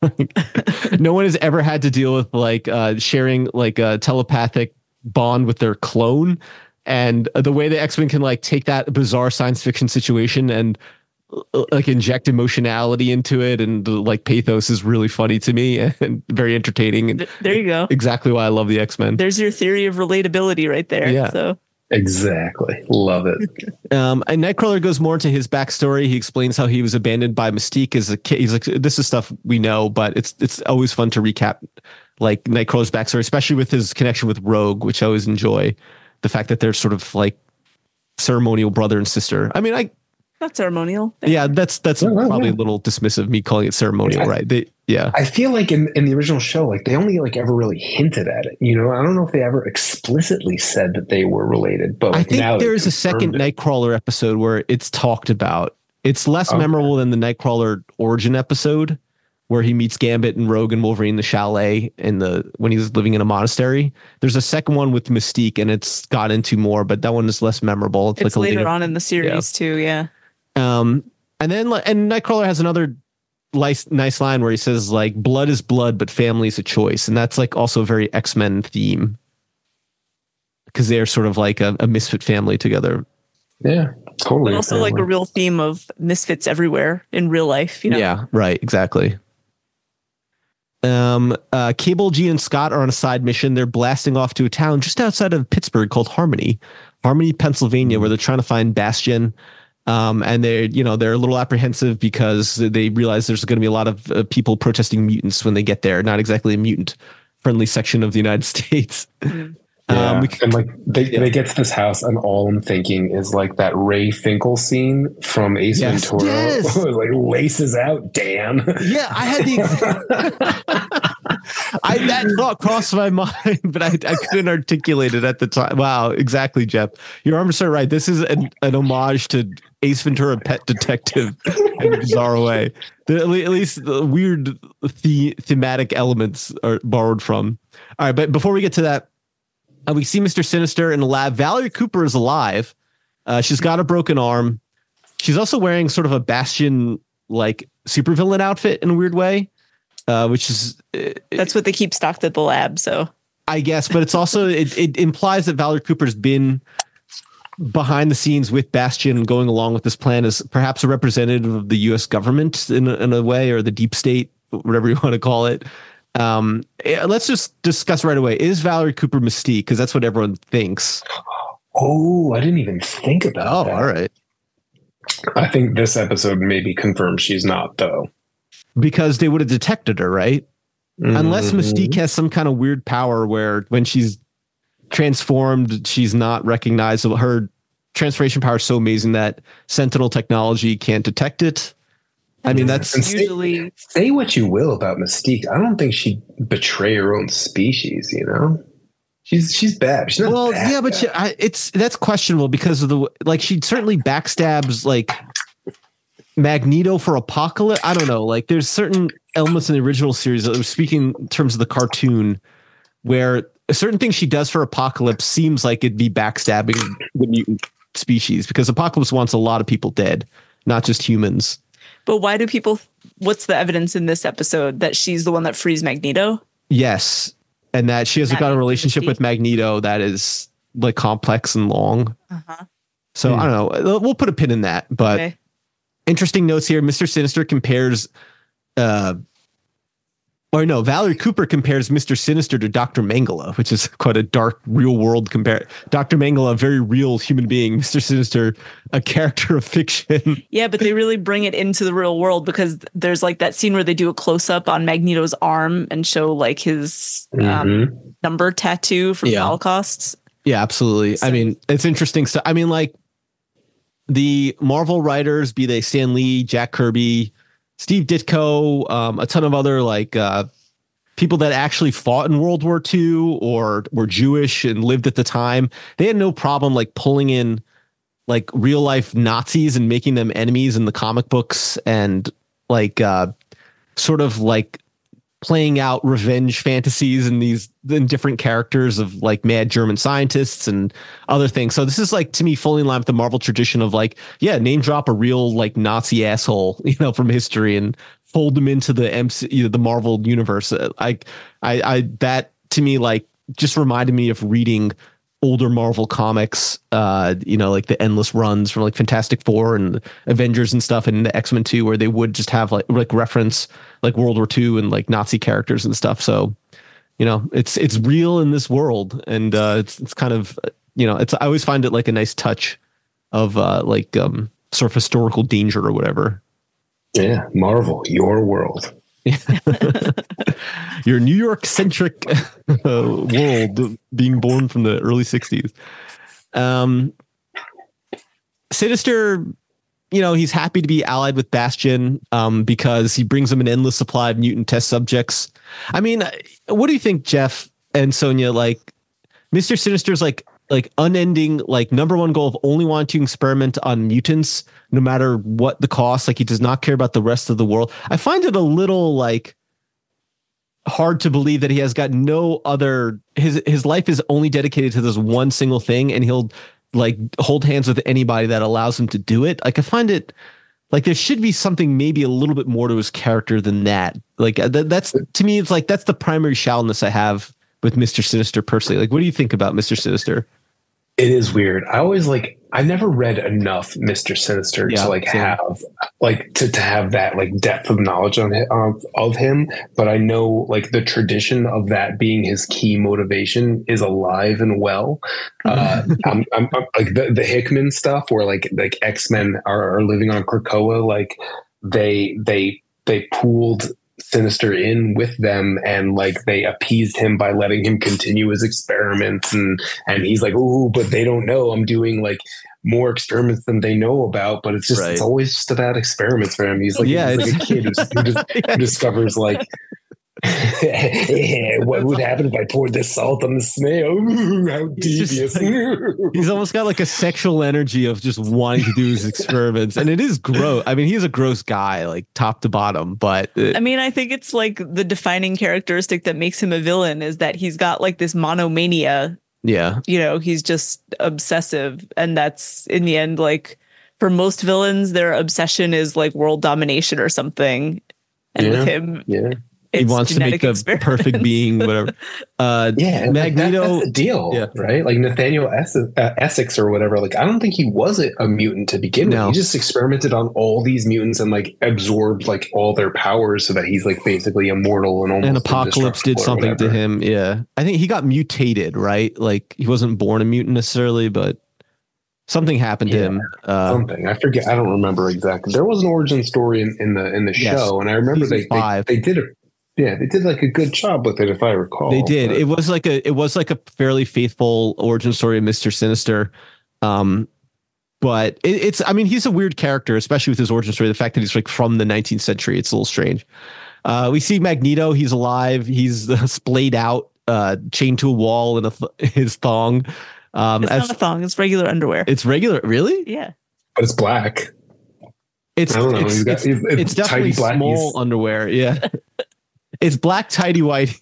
Speaker 2: like, no one has ever had to deal with like uh, sharing like a telepathic bond with their clone, and the way the X-Men can like take that bizarre science fiction situation and like inject emotionality into it and like pathos is really funny to me and very entertaining. And
Speaker 1: there you go.
Speaker 2: Exactly why I love the X-Men.
Speaker 1: There's your theory of relatability right there.
Speaker 2: Yeah.
Speaker 1: So
Speaker 3: exactly. Love it.
Speaker 2: um, and Nightcrawler goes more into his backstory. He explains how he was abandoned by Mystique as a kid. He's like, this is stuff we know, but it's it's always fun to recap like Nightcrawler's backstory, especially with his connection with Rogue, which I always enjoy. The fact that they're sort of like ceremonial brother and sister. I mean, I
Speaker 1: not ceremonial.
Speaker 2: Yeah, that's that's
Speaker 3: yeah,
Speaker 2: probably
Speaker 3: yeah.
Speaker 2: a little dismissive, me calling it ceremonial, I, right? They, yeah.
Speaker 3: I feel like in, in the original show, like they only like ever really hinted at it. You know, I don't know if they ever explicitly said that they were related, but like,
Speaker 2: I think
Speaker 3: now
Speaker 2: there is a second it. Nightcrawler episode where it's talked about. It's less okay. memorable than the Nightcrawler origin episode, where he meets Gambit and Rogue and Wolverine in the chalet in the when he's living in a monastery. There's a second one with Mystique, and it's got into more, but that one is less memorable.
Speaker 1: It's, it's like later, later on in the series yeah. too, yeah.
Speaker 2: Um, and then and Nightcrawler has another nice nice line where he says like, "Blood is blood, but family is a choice," and that's like also a very X-Men theme because they're sort of like a, a misfit family together.
Speaker 3: Yeah, totally.
Speaker 1: But also like a real theme of misfits everywhere in real life. You know?
Speaker 2: Yeah, right. Exactly. Um, uh, Cable, G, and Scott are on a side mission. They're blasting off to a town just outside of Pittsburgh called Harmony, Harmony, Pennsylvania, where they're trying to find Bastion. Um, and they're, you know, they're a little apprehensive because they realize there's going to be a lot of uh, people protesting mutants when they get there. Not exactly a mutant friendly section of the United States.
Speaker 3: Mm-hmm. Yeah. Um, we, and like they, yeah. they get to this house, and all I'm thinking is like that Ray Finkel scene from Ace yes. Ventura, yes. like laces out Dan.
Speaker 2: Yeah, I had the exact, I that thought crossed my mind, but I, I couldn't articulate it at the time. Wow, exactly, Jeff. You're almost so right. This is an, an homage to Ace Ventura: Pet Detective in a bizarre way. The, at least the weird the, thematic elements are borrowed from. All right, but before we get to that. Uh, we see Mister Sinister in the lab. Valerie Cooper is alive. Uh, she's got a broken arm. She's also wearing sort of a Bastion like supervillain outfit in a weird way, uh, which is uh,
Speaker 1: that's what they keep stocked at the lab. So
Speaker 2: I guess, but it's also it, it implies that Valerie Cooper's been behind the scenes with Bastion, going along with this plan as perhaps a representative of the U S government in a, in a way, or the deep state, whatever you want to call it. Um, let's just discuss right away. Is Valerie Cooper Mystique? Because that's what everyone thinks.
Speaker 3: Oh, I didn't even think about
Speaker 2: oh,
Speaker 3: that.
Speaker 2: All right.
Speaker 3: I think this episode maybe confirms she's not, though.
Speaker 2: Because they would have detected her, right? Mm-hmm. Unless Mystique has some kind of weird power where when she's transformed, she's not recognizable. Her transformation power is so amazing that Sentinel technology can't detect it. I mean, that's
Speaker 1: usually
Speaker 3: say, say what you will about Mystique. I don't think she'd betray her own species. You know, she's she's bad. She's not
Speaker 2: well,
Speaker 3: bad,
Speaker 2: yeah, but she, I, it's that's questionable because of the like she certainly backstabs like Magneto for Apocalypse. I don't know. Like, there's certain elements in the original series. Speaking in terms of the cartoon, where certain things she does for Apocalypse seems like it'd be backstabbing the mutant species because Apocalypse wants a lot of people dead, not just humans.
Speaker 1: But why do people, what's the evidence in this episode that she's the one that frees Magneto?
Speaker 2: Yes. And that she has that got a relationship with Magneto that is like complex and long. Uh-huh. So hmm. I don't know. We'll put a pin in that. But okay. Interesting notes here. Mister Sinister compares, uh, or no, Valerie Cooper compares Mister Sinister to Doctor Mengele, which is quite a dark, real world compare. Doctor Mengele, a very real human being. Mister Sinister, a character of fiction.
Speaker 1: Yeah, but they really bring it into the real world because there's like that scene where they do a close up on Magneto's arm and show like his mm-hmm. um, number tattoo from
Speaker 2: yeah.
Speaker 1: the Holocausts.
Speaker 2: Yeah, absolutely. So, I mean, it's interesting stuff. I mean, like the Marvel writers, be they Stan Lee, Jack Kirby, Steve Ditko, um, a ton of other like uh, people that actually fought in World War Two or were Jewish and lived at the time. They had no problem like pulling in like real life Nazis and making them enemies in the comic books and like uh, sort of like playing out revenge fantasies and these in different characters of like mad German scientists and other things. So this is like to me fully in line with the Marvel tradition of like, yeah, name drop a real like Nazi asshole, you know, from history and fold them into the M C, you know, the Marvel universe. I, I, I, that to me like just reminded me of reading older Marvel comics, uh, you know, like the endless runs from like Fantastic Four and Avengers and stuff, and the X-Men two, where they would just have like like reference like World War Two and like Nazi characters and stuff. So, you know, it's it's real in this world, and uh, it's it's kind of, you know, it's I always find it like a nice touch of uh, like um, sort of historical danger or whatever.
Speaker 3: Yeah, Marvel, your world.
Speaker 2: Your New York centric uh, world being born from the early sixties. Um, Sinister, you know, he's happy to be allied with Bastion um, because he brings him an endless supply of mutant test subjects. I mean, what do you think, Jeff and Sonia? Like, Mister Sinister's like like unending, like number one goal of only wanting to experiment on mutants, no matter what the cost. Like, he does not care about the rest of the world. I find it a little like hard to believe that he has got no other, his, his life is only dedicated to this one single thing. And he'll like hold hands with anybody that allows him to do it. Like, I find it like there should be something maybe a little bit more to his character than that. Like th- that's to me, it's like, that's the primary shallowness I have with Mister Sinister personally. Like, what do you think about Mister Sinister?
Speaker 3: It is weird. I always like, I never read enough Mister Sinister
Speaker 2: Yeah,
Speaker 3: to like
Speaker 2: same.
Speaker 3: have like to, to have that like depth of knowledge on it, of, of him. But I know like the tradition of that being his key motivation is alive and well. Uh, I'm, I'm, I'm like the, the Hickman stuff where like like X-Men are, are living on Krakoa. Like they they they pooled Sinister in with them, and like they appeased him by letting him continue his experiments, and and he's like, "Ooh, but they don't know I'm doing like more experiments than they know about." But it's just
Speaker 2: Right.
Speaker 3: it's always just about experiments for him. He's like,
Speaker 2: Yeah,
Speaker 3: he's like a
Speaker 2: it's-
Speaker 3: kid who's, who, just, who discovers like what would happen if I poured this salt on the snail? Ooh, how
Speaker 2: He's just
Speaker 3: devious.
Speaker 2: He's almost got like a sexual energy of just wanting to do his experiments, and it is gross. I mean, he's a gross guy, like top to bottom. But it,
Speaker 1: I mean, I think it's like the defining characteristic that makes him a villain is that he's got like this monomania.
Speaker 2: yeah,
Speaker 1: You know, he's just obsessive, and that's in the end like for most villains, their obsession is like world domination or something. And
Speaker 3: Yeah,
Speaker 1: with him,
Speaker 3: yeah.
Speaker 2: he
Speaker 1: it's
Speaker 2: wants to make
Speaker 1: genetic
Speaker 2: the
Speaker 1: experiments.
Speaker 2: perfect being, whatever. Uh,
Speaker 3: Yeah, and, like, that-
Speaker 2: Magneto.
Speaker 3: that's the deal,
Speaker 2: yeah.
Speaker 3: right? Like Nathaniel Es- uh, Essex or whatever. Like, I don't think he was a, a mutant to begin
Speaker 2: No.
Speaker 3: with. He just experimented on all these mutants and like absorbed like all their powers so that he's like basically immortal and almost
Speaker 2: And Apocalypse did
Speaker 3: indestructible or
Speaker 2: something to
Speaker 3: whatever.
Speaker 2: him. Yeah, I think he got mutated, right? Like he wasn't born a mutant necessarily, but something happened to
Speaker 3: Yeah,
Speaker 2: him. Uh,
Speaker 3: Something I forget. I don't remember exactly. There was an origin story in, in the in the
Speaker 2: Yes,
Speaker 3: show, and I remember
Speaker 2: season
Speaker 3: they, they
Speaker 2: five.
Speaker 3: they did a yeah they did like a good job with it, if I recall.
Speaker 2: They did.
Speaker 3: But-
Speaker 2: It was like a it was like a fairly faithful origin story of Mister Sinister. Um but it, it's I mean he's a weird character, especially with his origin story. The fact that he's like from the nineteenth century, it's a little strange. Uh we see Magneto, he's alive, he's uh, splayed out, uh chained to a wall in a th- his thong. Um
Speaker 1: It's
Speaker 2: as
Speaker 1: not a thong, it's regular underwear.
Speaker 2: it's regular, really?
Speaker 1: Yeah.
Speaker 3: but it's black.
Speaker 2: It's
Speaker 3: I don't know.
Speaker 2: it's,
Speaker 3: He's got-
Speaker 2: it's,
Speaker 3: he's- it's
Speaker 2: it's definitely
Speaker 3: tidy black.
Speaker 2: small
Speaker 3: He's-
Speaker 2: underwear. Yeah. It's black tidy white.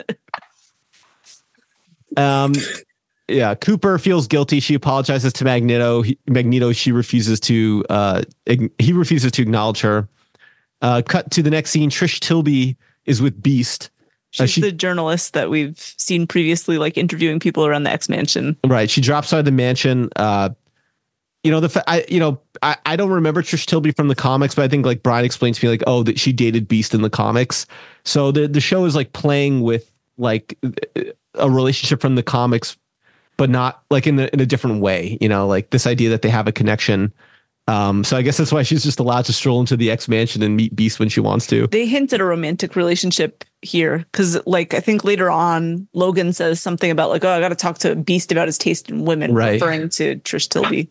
Speaker 2: Um yeah, Cooper feels guilty. She apologizes to Magneto. He, Magneto, she refuses to uh ig- he refuses to acknowledge her. Uh cut to the next scene. Trish Tilby is with Beast.
Speaker 1: She's
Speaker 2: Uh, she-
Speaker 1: the journalist that we've seen previously, like interviewing people around the X Mansion.
Speaker 2: Right. She drops out of the mansion. Uh, you know, the fa- I, you know, I, I don't remember Trish Tilby from the comics, but I think like Brian explained to me like, oh, that she dated Beast in the comics. So the the show is like playing with like a relationship from the comics, but not like in a, in a different way. You know, like this idea that they have a connection. Um, so I guess that's why she's just allowed to stroll into the X Mansion and meet Beast when she wants to.
Speaker 1: They hint at a romantic relationship here because, like, I think later on, Logan says something about like, "Oh, I got to talk to Beast about his taste in women,"
Speaker 2: Right.
Speaker 1: referring to Trish Tilby.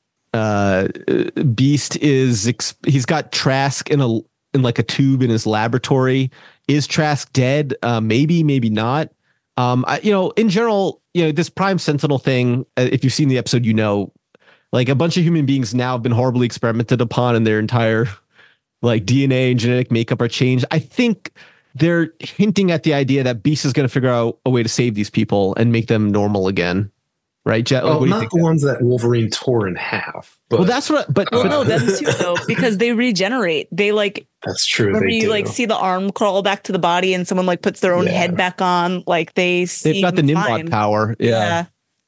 Speaker 2: Uh, Beast is ex- he's got Trask in a in like a tube in his laboratory. Is Trask dead? Uh, maybe, maybe not. Um, I, you know, in general, you know, this Prime Sentinel thing. Uh, if you've seen the episode, you know, like a bunch of human beings now have been horribly experimented upon, and their entire like D N A and genetic makeup are changed. I think they're hinting at the idea that Beast is going to figure out a way to save these people and make them normal again. Right, Jet? Like,
Speaker 3: Oh,
Speaker 2: what do you
Speaker 3: not
Speaker 2: think?
Speaker 3: the ones that Wolverine tore in half. But
Speaker 2: Well, that's what. But,
Speaker 1: Well,
Speaker 2: but
Speaker 1: no, them too though, because they regenerate. They like
Speaker 3: that's true.
Speaker 1: remember
Speaker 3: They
Speaker 1: you
Speaker 3: do.
Speaker 1: like see the arm crawl back to the body, and someone like puts their own
Speaker 3: Yeah.
Speaker 1: head back on. Like they seem
Speaker 2: they've got the Nimbot
Speaker 1: fine.
Speaker 2: power. Yeah.
Speaker 1: Yeah,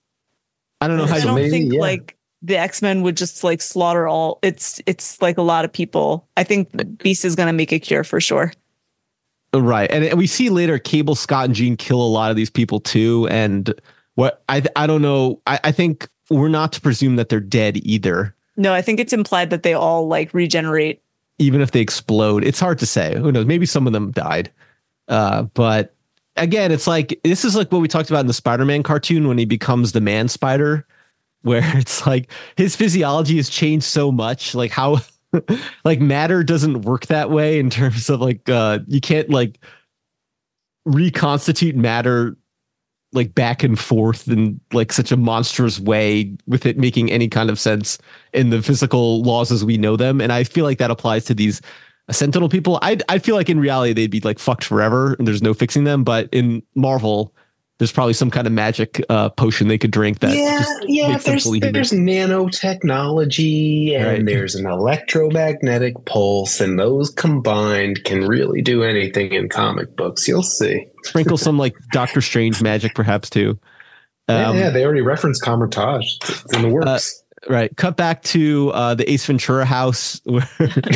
Speaker 2: I don't know how
Speaker 1: I
Speaker 2: to
Speaker 1: don't
Speaker 3: maybe,
Speaker 1: think
Speaker 3: yeah.
Speaker 1: like the X-Men would just like slaughter all. It's it's like a lot of people. I think Beast is gonna make a cure for sure.
Speaker 2: right. And, and we see later Cable, Scott, and Jean kill a lot of these people too. And what I I don't know. I, I think we're not to presume that they're dead either.
Speaker 1: No, I think it's implied that they all like regenerate.
Speaker 2: Even if they explode, it's hard to say. Who knows? Maybe some of them died. Uh, but again, it's like this is like what we talked about in the Spider-Man cartoon when he becomes the Man Spider, where it's like his physiology has changed so much. Like how like matter doesn't work that way in terms of like uh, you can't like reconstitute matter like back and forth in like such a monstrous way with it making any kind of sense in the physical laws as we know them. And I feel like that applies to these Sentinel people. I I feel like in reality they'd be like fucked forever and there's no fixing them. But in Marvel, there's probably some kind of magic uh, potion they could drink that
Speaker 3: yeah,
Speaker 2: just
Speaker 3: yeah.
Speaker 2: makes them
Speaker 3: There's
Speaker 2: fully human.
Speaker 3: there's nanotechnology and
Speaker 2: Right.
Speaker 3: there's an electromagnetic pulse, and those combined can really do anything in comic books. You'll see.
Speaker 2: Sprinkle some like Doctor Strange magic perhaps too. Um,
Speaker 3: yeah, yeah, they already referenced Kamar-Taj. It's in the works.
Speaker 2: Uh, right. Cut back to uh, the Ace Ventura house where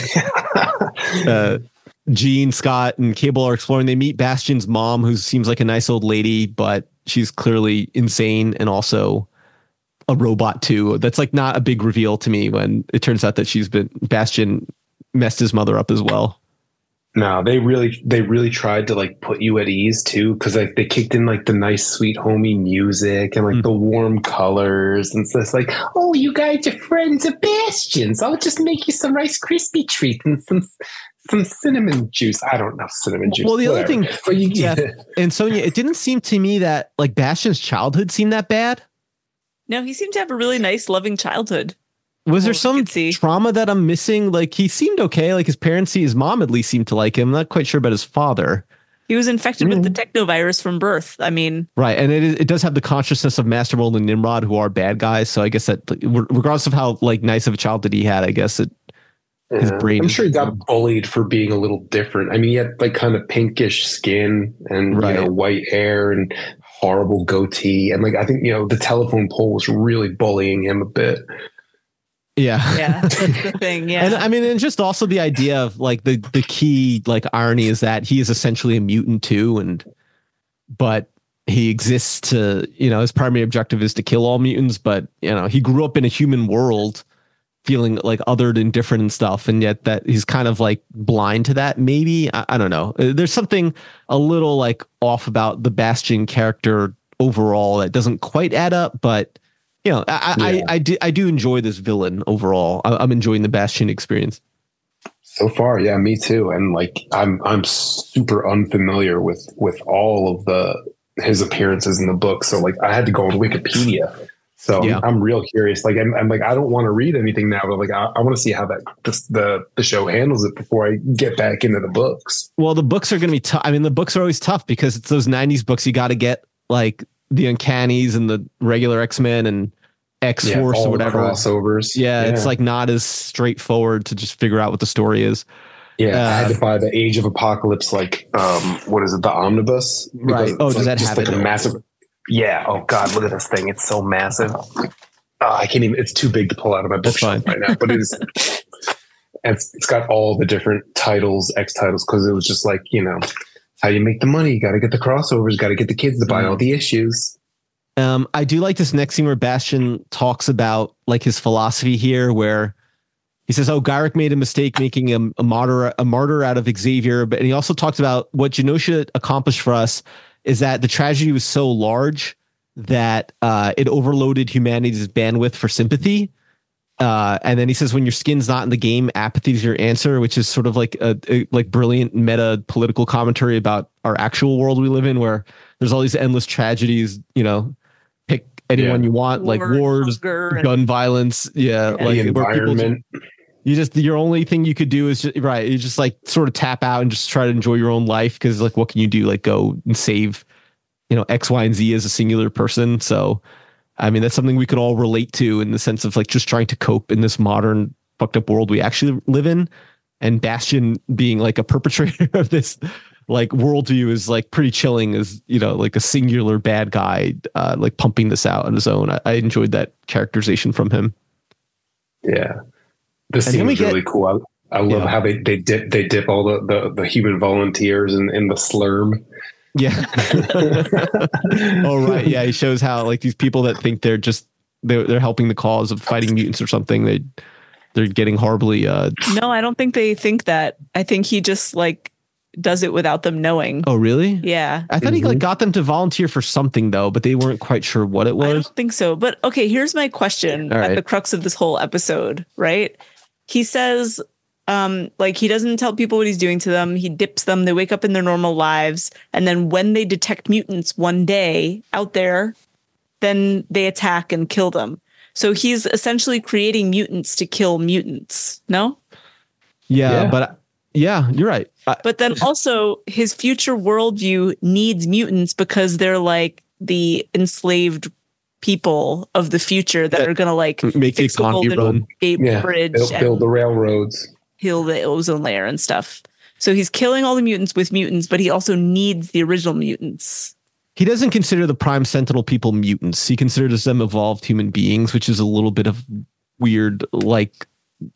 Speaker 2: uh, Gene, Scott, and Cable are exploring. They meet Bastion's mom, who seems like a nice old lady, but she's clearly insane and also a robot too. That's like not a big reveal to me when it turns out that she's been Bastion messed his mother up as well.
Speaker 3: No, they really they really tried to like put you at ease too, because like they kicked in like the nice sweet homey music and like mm. the warm colors, and so it's like, oh, you guys are friends of Bastion's. I'll just make you some Rice Krispie treats and some some cinnamon juice. I don't know cinnamon juice.
Speaker 2: Well, the
Speaker 3: whatever.
Speaker 2: other thing,
Speaker 3: but you,
Speaker 2: yeah, and Sonia, it didn't seem to me that like Bastion's childhood seemed that bad.
Speaker 1: No, he seemed to have a really nice, loving childhood.
Speaker 2: Was there some trauma that I'm missing? Like he seemed okay. Like his parents, his mom at least seemed to like him. I'm not quite sure about his father.
Speaker 1: He was infected mm. with the technovirus from birth. I mean,
Speaker 2: right. And it is, it does have the consciousness of Mastermold and Nimrod, who are bad guys. So I guess that regardless of how like nice of a childhood he had, I guess it,
Speaker 3: yeah. his brain. I'm sure he got bullied for being a little different. I mean, he had like kind of pinkish skin and right. you know, white hair and horrible goatee. And like, I think, you know, the telephone pole was really bullying him a bit.
Speaker 2: Yeah.
Speaker 1: Yeah. That's the thing. Yeah.
Speaker 2: And I mean, and just also the idea of like the, the key like irony is that he is essentially a mutant too. And, but he exists to, you know, his primary objective is to kill all mutants, but you know, he grew up in a human world feeling like othered and different and stuff. And yet that he's kind of like blind to that. Maybe, I, I don't know. There's something a little like off about the Bastion character overall that doesn't quite add up, but you know, I, yeah. I, I, do, I do enjoy this villain overall. I, I'm enjoying the Bastion experience.
Speaker 3: So far, yeah, me too. And like, I'm I'm super unfamiliar with with all of the his appearances in the book. So like, I had to go on Wikipedia. So yeah. I'm, I'm real curious. Like, I'm, I'm like, I don't want to read anything now, but like, I, I want to see how that this, the the show handles it before I get back into the books.
Speaker 2: Well, the books are going to be tough. I mean, the books are always tough because it's those nineties books. You got to get like the Uncannies and the regular X-Men and X-Force
Speaker 3: yeah,
Speaker 2: or whatever
Speaker 3: crossovers.
Speaker 2: Yeah, yeah, it's like not as straightforward to just figure out what the story is.
Speaker 3: Yeah, uh, I had to buy the Age of Apocalypse, like um, what is it, the omnibus?
Speaker 2: Right. Oh, does
Speaker 3: like,
Speaker 2: that have
Speaker 3: like
Speaker 2: it?
Speaker 3: A massive? Yeah. Oh God, look at this thing. It's so massive. Uh, I can't even. It's too big to pull out of my bookshelf right now. But it is. It's it's got all the different titles, X titles, because it was just like, you know, how you make the money. You got to get the crossovers. Got to get the kids to buy mm. all the issues.
Speaker 2: Um, I do like this next scene where Bastion talks about like his philosophy here, where he says, "Oh, Gyrich made a mistake making a, a martyr a martyr out of Xavier," but and he also talks about what Genosha accomplished for us is that the tragedy was so large that uh, it overloaded humanity's bandwidth for sympathy. Uh, and then he says, "When your skin's not in the game, apathy is your answer," which is sort of like a, a like brilliant meta political commentary about our actual world we live in, where there's all these endless tragedies, you know. Pick anyone yeah. you want, War, like wars, gun and, violence. Yeah.
Speaker 3: yeah.
Speaker 2: Like
Speaker 3: the environment.
Speaker 2: Just, you just, your only thing you could do is just, right. You just like sort of tap out and just try to enjoy your own life. Cause like, what can you do? Like go and save, you know, X, Y, and Z as a singular person. So, I mean, that's something we could all relate to in the sense of like just trying to cope in this modern fucked up world we actually live in. And Bastion being like a perpetrator of this like worldview is like pretty chilling as, you know, like a singular bad guy, uh, like pumping this out on his own. I, I enjoyed that characterization from him.
Speaker 3: Yeah. This scene was really cool. I, I love yeah. how they, they dip, they dip all the, the, the human volunteers in, in the slurm.
Speaker 2: Yeah. Oh, right. Yeah. He shows how like these people that think they're just, they're, they're helping the cause of fighting mutants or something. They, they're getting horribly. Uh,
Speaker 1: no, I don't think they think that. I think he just like, does it without them knowing.
Speaker 2: Oh, really?
Speaker 1: Yeah.
Speaker 2: I thought mm-hmm. he like got them to volunteer for something though, but they weren't quite sure what it was.
Speaker 1: I don't think so. But okay, here's my question
Speaker 2: right.
Speaker 1: at the crux of this whole episode, right? He says, um, like he doesn't tell people what he's doing to them. He dips them. They wake up in their normal lives. And then when they detect mutants one day out there, then they attack and kill them. So he's essentially creating mutants to kill mutants. No?
Speaker 2: Yeah, yeah. but yeah, you're right.
Speaker 1: But then also his future worldview needs mutants because they're like the enslaved people of the future that, that are going to like
Speaker 2: make the economy run.
Speaker 3: Yeah,
Speaker 1: bridge
Speaker 3: build, build the railroads,
Speaker 1: heal the ozone layer and stuff. So he's killing all the mutants with mutants, but he also needs the original mutants.
Speaker 2: he doesn't consider the Prime Sentinel people mutants. He considers them evolved human beings, which is a little bit of weird, like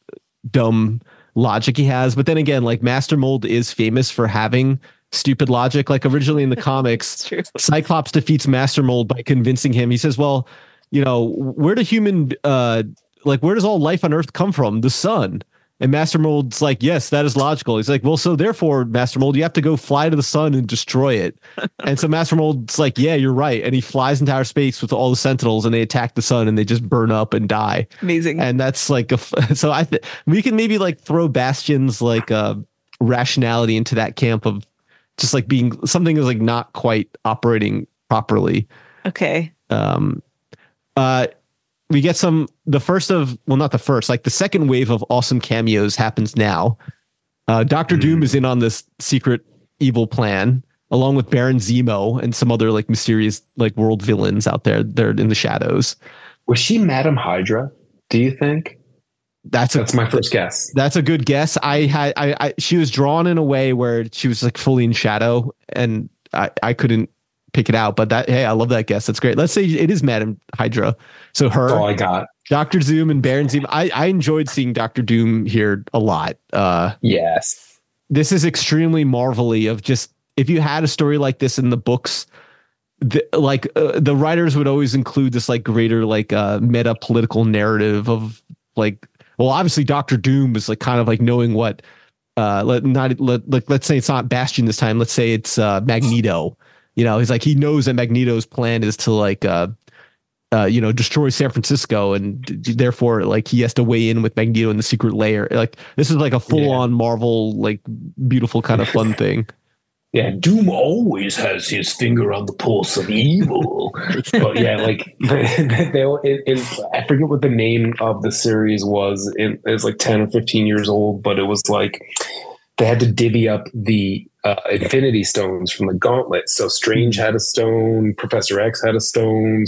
Speaker 2: dumb logic he has. But then again, like Master Mold is famous for having stupid logic. Like originally in the comics, Cyclops defeats Master Mold by convincing him. He says, well, you know, where do human, uh, like, where does all life on Earth come from? The sun. And Master Mold's like, yes, that is logical. He's like, well, so therefore, Master Mold, you have to go fly to the sun and destroy it. And so Master Mold's like, yeah, you're right. And he flies into outer space with all the Sentinels and they attack the sun and they just burn up and die.
Speaker 1: Amazing.
Speaker 2: And that's like, a, so I think we can maybe like throw Bastion's like uh, rationality into that camp of just like being something is like not quite operating properly.
Speaker 1: Okay.
Speaker 2: Um, uh, we get some, the first of, well, not the first, like the second wave of awesome cameos happens now. Uh, Doctor mm. Doom is in on this secret evil plan, along with Baron Zemo and some other like mysterious like world villains out there. They're in the shadows.
Speaker 3: Was she Madam Hydra, do you think?
Speaker 2: That's a,
Speaker 3: that's my first guess.
Speaker 2: That's a good guess. I had, I, I, she was drawn in a way where she was like fully in shadow and I, I couldn't pick it out, but that, hey, I love that guess. That's great. Let's say it is Madam Hydra. So her,
Speaker 3: that's all I got.
Speaker 2: Doctor Doom and Baron Zemo. I, I enjoyed seeing Doctor Doom here a lot. Uh,
Speaker 3: yes.
Speaker 2: This is extremely Marvel-y of just, if you had a story like this in the books, the, like uh, the writers would always include this like greater, like uh, meta political narrative of like, well, obviously Doctor Doom is like kind of like knowing what, uh, let not let, like, let's say it's not Bastion this time. Let's say it's uh, Magneto. You know, he's like, he knows that Magneto's plan is to like, uh, uh, you know, destroy San Francisco. And therefore, like, he has to weigh in with Magneto in the secret lair. Like, this is like a full yeah. on Marvel, like, beautiful kind of fun thing.
Speaker 3: Yeah, Doom always has his finger on the pulse of evil. But yeah, like, they, they, it, it, I forget what the name of the series was. It, it was like ten or fifteen years old, but it was like, they had to divvy up the uh, Infinity Stones from the Gauntlet. So Strange had a stone, Professor X had a stone,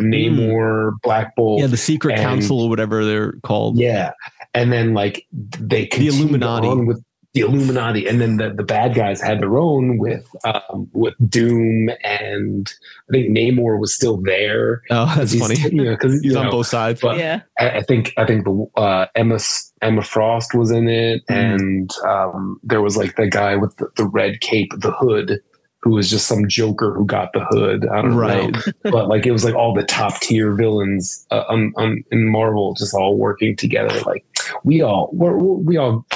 Speaker 3: Namor, mm. Black Bolt.
Speaker 2: Yeah, the Secret and, Council or whatever they're called.
Speaker 3: Yeah. And then like they
Speaker 2: the Illuminati
Speaker 3: on with the Illuminati, and then the, the bad guys had their own with um, with Doom, and I think Namor was still there.
Speaker 2: Oh, that's funny.
Speaker 3: You know, because
Speaker 2: he's
Speaker 3: you
Speaker 2: on
Speaker 3: know,
Speaker 2: both sides.
Speaker 3: But
Speaker 1: yeah,
Speaker 3: I, I think I think the uh, Emma Emma Frost was in it, mm. and um, there was like the guy with the, the red cape, the Hood, who was just some joker who got the hood. I don't
Speaker 2: right.
Speaker 3: know, but like it was like all the top tier villains uh, um, um, in Marvel just all working together. Like we all we're, we all.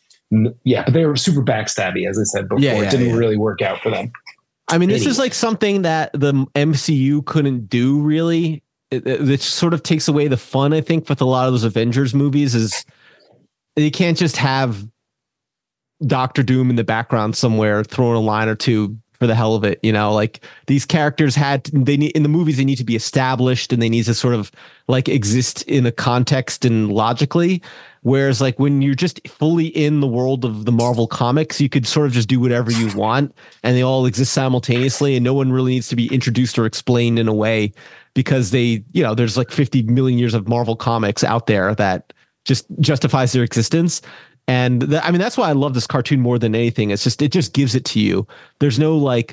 Speaker 3: Yeah, but they were super backstabby, as I said before.
Speaker 2: Yeah, yeah,
Speaker 3: it didn't
Speaker 2: yeah.
Speaker 3: really work out for them.
Speaker 2: I mean, this anyway. is like something that the M C U couldn't do, really. It, it sort of takes away the fun, I think, with a lot of those Avengers movies, is you can't just have Doctor Doom in the background somewhere throwing a line or two for the hell of it. You know, like these characters had, they need, in the movies, they need to be established and they need to sort of like exist in a context and logically. Whereas like when you're just fully in the world of the Marvel comics, you could sort of just do whatever you want and they all exist simultaneously and no one really needs to be introduced or explained in a way because they, you know, there's like fifty million years of Marvel comics out there that just justifies their existence. And th- I mean, that's why I love this cartoon more than anything. It's just, it just gives it to you. There's no like,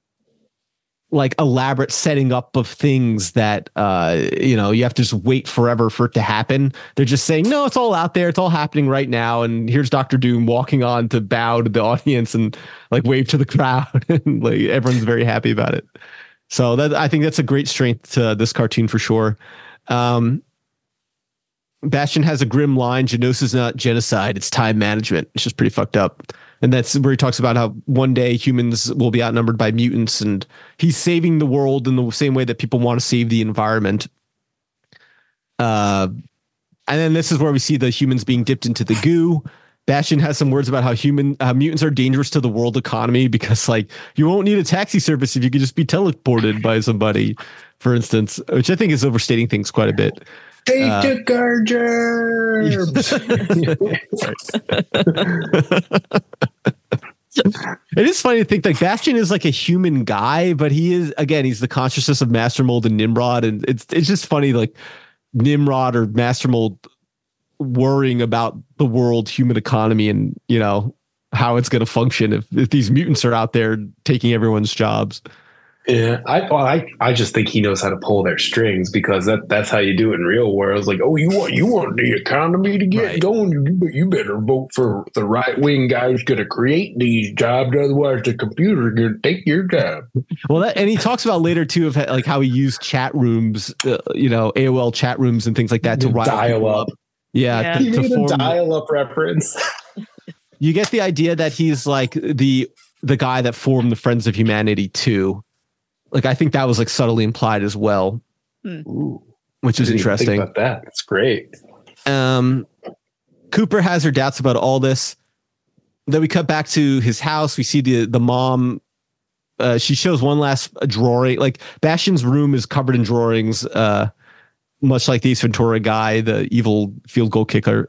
Speaker 2: like elaborate setting up of things that, uh, you know, you have to just wait forever for it to happen. They're just saying, no, it's all out there. It's all happening right now. And here's Doctor Doom walking on to bow to the audience and like wave to the crowd. And like everyone's very happy about it. So that, I think that's a great strength to this cartoon for sure. Um, Bastion has a grim line. Geonosis is not genocide. It's time management. It's just pretty fucked up. And that's where he talks about how one day humans will be outnumbered by mutants and he's saving the world in the same way that people want to save the environment. Uh, and then this is where we see the humans being dipped into the goo. Bastion has some words about how human uh, mutants are dangerous to the world economy because like you won't need a taxi service if you could just be teleported by somebody, for instance, which I think is overstating things quite a bit.
Speaker 3: They uh, took our germs.
Speaker 2: It is funny to think that Bastion is like a human guy, but he is, again, he's the consciousness of Master Mold and Nimrod. And it's it's just funny, like Nimrod or Master Mold worrying about the world human economy and, you know, how it's going to function if, if these mutants are out there taking everyone's jobs.
Speaker 3: Yeah, I, well, I I just think he knows how to pull their strings because that that's how you do it in real world. It's like, oh, you want you want the economy to get
Speaker 2: Right.
Speaker 3: going, you, you better vote for the right wing guy who's going to create these jobs. Otherwise, the computer going to take your job.
Speaker 2: Well, that, and he talks about later too of like how he used chat rooms, uh, you know, A O L chat rooms and things like that to rile
Speaker 3: dial
Speaker 2: people
Speaker 3: up.
Speaker 2: Yeah,
Speaker 1: Yeah.
Speaker 2: to-
Speaker 3: He
Speaker 2: to
Speaker 3: made a
Speaker 2: form-
Speaker 3: dial up reference.
Speaker 2: You get the idea that he's like the the guy that formed the Friends of Humanity too. Like I think that was like subtly implied as well,
Speaker 3: Ooh,
Speaker 2: which is
Speaker 3: didn't even think
Speaker 2: interesting.
Speaker 3: about that. That's great.
Speaker 2: Um, Cooper has her doubts about all this. Then we cut back to his house. We see the the mom. Uh, she shows one last drawing. Like Bastian's room is covered in drawings, uh, much like the Ace Ventura guy, the evil field goal kicker.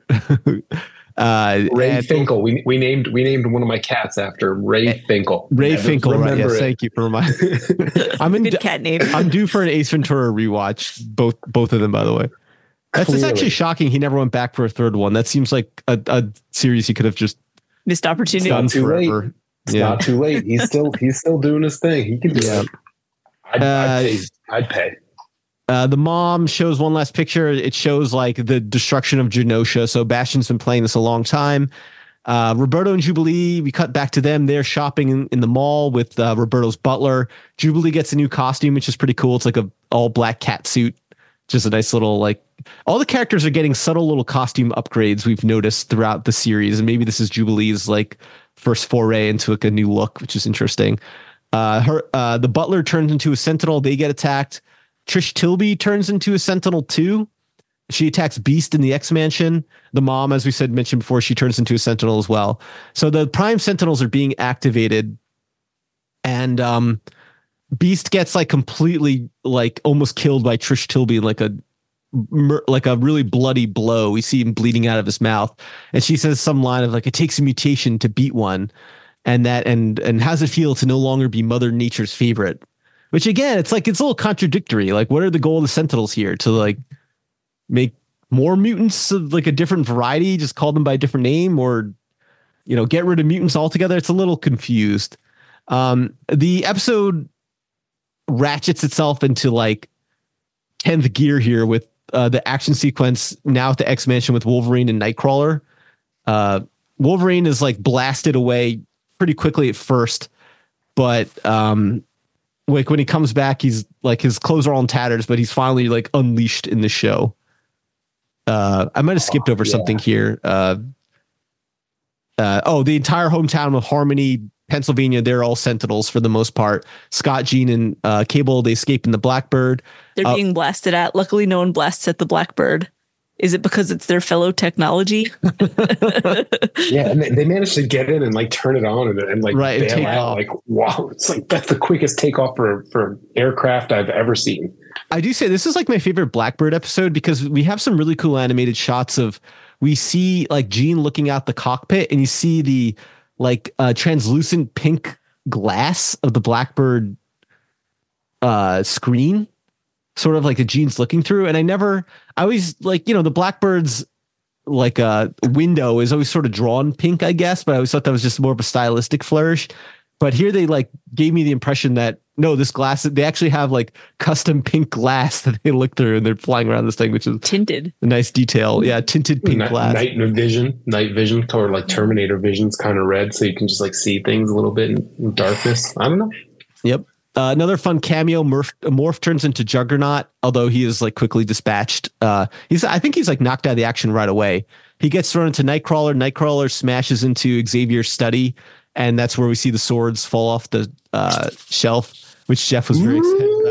Speaker 2: uh,
Speaker 3: Ray
Speaker 2: and-
Speaker 3: Finkel. We we named we named one of my cats after Ray Finkel.
Speaker 2: Ray
Speaker 3: Never
Speaker 2: Finkel, right?
Speaker 3: remember
Speaker 2: Yes,
Speaker 3: it.
Speaker 2: thank you for reminding. I'm in.
Speaker 1: Good cat name.
Speaker 2: I'm due for an Ace Ventura rewatch. Both both of them, by the way. That's it's
Speaker 3: Clearly.
Speaker 2: actually shocking. He never went back for a third one. That seems like a, a series he could have just
Speaker 1: Missed opportunity.
Speaker 3: Not
Speaker 2: done
Speaker 3: too late.
Speaker 2: forever.
Speaker 3: It's
Speaker 2: Yeah.
Speaker 3: not too late. He's still he's still doing his thing. He can do
Speaker 2: Yeah.
Speaker 3: it. I'd,
Speaker 2: Uh,
Speaker 3: I'd, pay, I'd pay.
Speaker 2: Uh, the mom shows one last picture. It shows like the destruction of Genosha. So Bastian's been playing this a long time. Uh, Roberto and Jubilee, we cut back to them. They're shopping in, in the mall with uh, Roberto's butler. Jubilee gets a new costume, which is pretty cool. It's like a all black cat suit. Just a nice little, like, all the characters are getting subtle little costume upgrades we've noticed throughout the series. And maybe this is Jubilee's like first foray into like a new look, which is interesting. Uh, her, uh, the butler turns into a sentinel. They get attacked. Trish Tilby turns into a sentinel too. She attacks Beast in the X Mansion. The mom, as we said, mentioned before, she turns into a sentinel as well. So the Prime Sentinels are being activated, and um, Beast gets like completely, like almost killed by Trish Tilby in like a mur- like a really bloody blow. We see him bleeding out of his mouth, and she says some line of like, "It takes a mutation to beat one," and that and and how's it feel to no longer be Mother Nature's favorite? Which again, it's like it's a little contradictory. Like, what are the goal of the Sentinels here? To like make more mutants of like a different variety, just call them by a different name, or you know, get rid of mutants altogether? It's a little confused. Um, the episode ratchets itself into like tenth gear here with uh, the action sequence now at the X Mansion with Wolverine and Nightcrawler. Uh, Wolverine is like blasted away pretty quickly at first, but um, like when he comes back, he's like his clothes are all in tatters, but he's finally like unleashed in the show. Uh, I might have skipped over
Speaker 3: yeah.
Speaker 2: something here. Uh, uh, oh, the entire hometown of Harmony, Pennsylvania, they're all Sentinels for the most part. Scott, Jean, and uh, Cable, they escape in the Blackbird.
Speaker 1: They're
Speaker 2: Uh,
Speaker 1: being blasted at. Luckily, no one blasts at the Blackbird. Is it because it's their fellow technology?
Speaker 3: Yeah, and they, they managed to get in and like turn it on and, and like
Speaker 2: Right, and
Speaker 3: bail
Speaker 2: take
Speaker 3: out.
Speaker 2: off.
Speaker 3: Like wow, it's like that's the quickest takeoff for for aircraft I've ever seen.
Speaker 2: I do say this is like my favorite Blackbird episode because we have some really cool animated shots of we see like Jean looking out the cockpit and you see the like uh, translucent pink glass of the Blackbird uh, screen, sort of like the Jean's looking through. And I never, I always like, you know, the Blackbird's like a window is always sort of drawn pink, I guess, but I always thought that was just more of a stylistic flourish. But here they like gave me the impression that no, this glass, they actually have like custom pink glass that they look through and they're flying around this thing, which is
Speaker 1: Tinted.
Speaker 2: a nice detail. Yeah, tinted pink
Speaker 3: Night,
Speaker 2: glass.
Speaker 3: night vision, night vision, or like Terminator vision's kind of red, so you can just like see things a little bit in, in darkness. I don't know.
Speaker 2: Yep. Uh, another fun cameo. Morph, Morph turns into Juggernaut, although he is like quickly dispatched. Uh, he's, I think he's like knocked out of the action right away. He gets thrown into Nightcrawler. Nightcrawler smashes into Xavier's study, and that's where we see the swords fall off the uh, shelf, which Jeff was very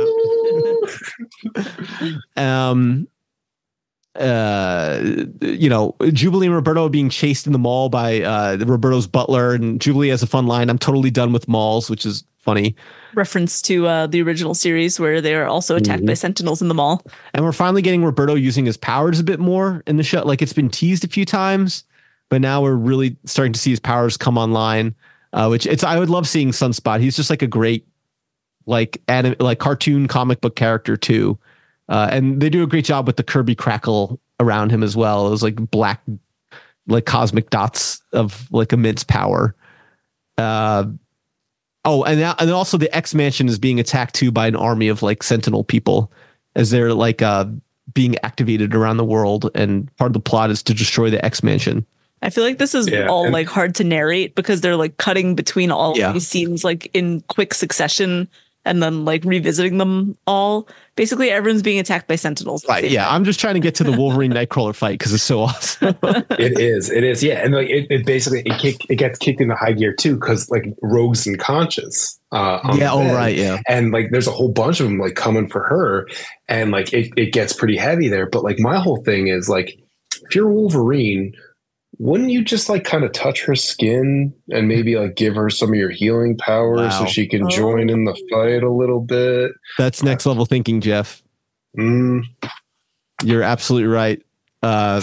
Speaker 2: excited about. um, uh, you know, Jubilee and Roberto being chased in the mall by uh, Roberto's butler, and Jubilee has a fun line. "I'm totally done with malls," which is funny.
Speaker 1: Reference to uh, the original series where they are also attacked
Speaker 2: Mm-hmm.
Speaker 1: by Sentinels in the mall.
Speaker 2: And we're finally getting Roberto using his powers a bit more in the show. Like it's been teased a few times, but now we're really starting to see his powers come online. Uh, which it's I would love seeing Sunspot. He's just like a great like anim- like cartoon comic book character too. Uh, and they do a great job with the Kirby crackle around him as well. It was like black, like cosmic dots of like immense power. Uh, Oh, and now, and also the X Mansion is being attacked too by an army of like Sentinel people as they're like uh, being activated around the world. And part of the plot is to destroy the X Mansion.
Speaker 1: I feel like this is yeah, all and- like hard to narrate because they're like cutting between all yeah. of these scenes like in quick succession and then like revisiting them all. Basically, everyone's being attacked by Sentinels.
Speaker 2: Right. Yeah. I'm just trying to get to the Wolverine Nightcrawler fight because it's so awesome.
Speaker 3: It is. It is. Yeah. And like it, it basically it kick, it gets kicked into high gear too because like Rogue's unconscious. Uh,
Speaker 2: yeah. Oh, right. Yeah.
Speaker 3: And like there's a whole bunch of them like coming for her, and like it, it gets pretty heavy there. But like my whole thing is like, if you're Wolverine, wouldn't you just like kind of touch her skin and maybe like give her some of your healing powers wow. so she can oh. join in the fight a little bit?
Speaker 2: That's next level thinking, Jeff.
Speaker 3: Mm.
Speaker 2: You're absolutely right. Uh,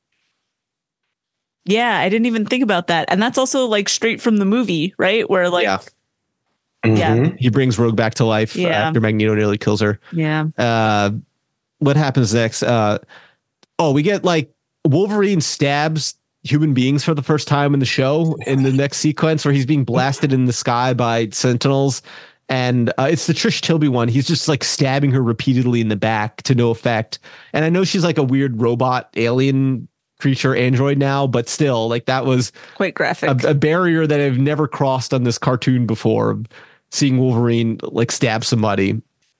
Speaker 1: yeah, I didn't even think about that. And that's also like straight from the movie, right? Where like,
Speaker 2: yeah,
Speaker 3: mm-hmm.
Speaker 1: yeah.
Speaker 2: he brings Rogue back to life
Speaker 1: yeah.
Speaker 2: after Magneto nearly kills her.
Speaker 1: Yeah.
Speaker 2: Uh, what happens next? Uh, oh, we get like Wolverine stabs human beings for the first time in the show in the next sequence where he's being blasted in the sky by Sentinels. And uh, it's the Trish Tilby one. He's just like stabbing her repeatedly in the back to no effect. And I know she's like a weird robot alien creature android now, but still like that was
Speaker 1: quite graphic.
Speaker 2: A, a barrier that I've never crossed on this cartoon before, seeing Wolverine like stab somebody.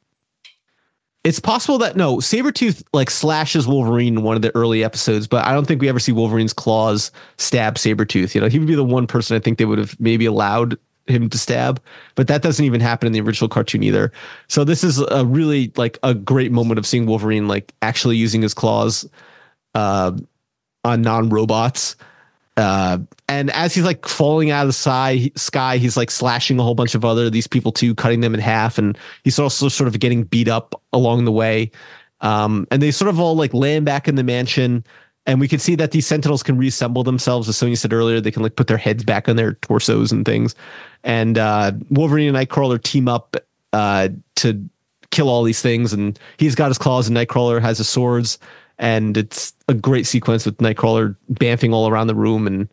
Speaker 2: It's possible that no, Sabretooth like slashes Wolverine in one of the early episodes, but I don't think we ever see Wolverine's claws stab Sabretooth. You know, he would be the one person I think they would have maybe allowed him to stab, but that doesn't even happen in the original cartoon either. So this is a really like a great moment of seeing Wolverine like actually using his claws uh, on non-robots. Uh, and as he's like falling out of the sky, sky, he's like slashing a whole bunch of other these people too, cutting them in half, and he's also sort of getting beat up along the way. Um, and they sort of all like land back in the mansion, and we can see that these Sentinels can reassemble themselves. As Sonya said earlier, they can like put their heads back on their torsos and things. And uh, Wolverine and Nightcrawler team up uh, to kill all these things, and he's got his claws, and Nightcrawler has his swords. And it's a great sequence with Nightcrawler bamfing all around the room and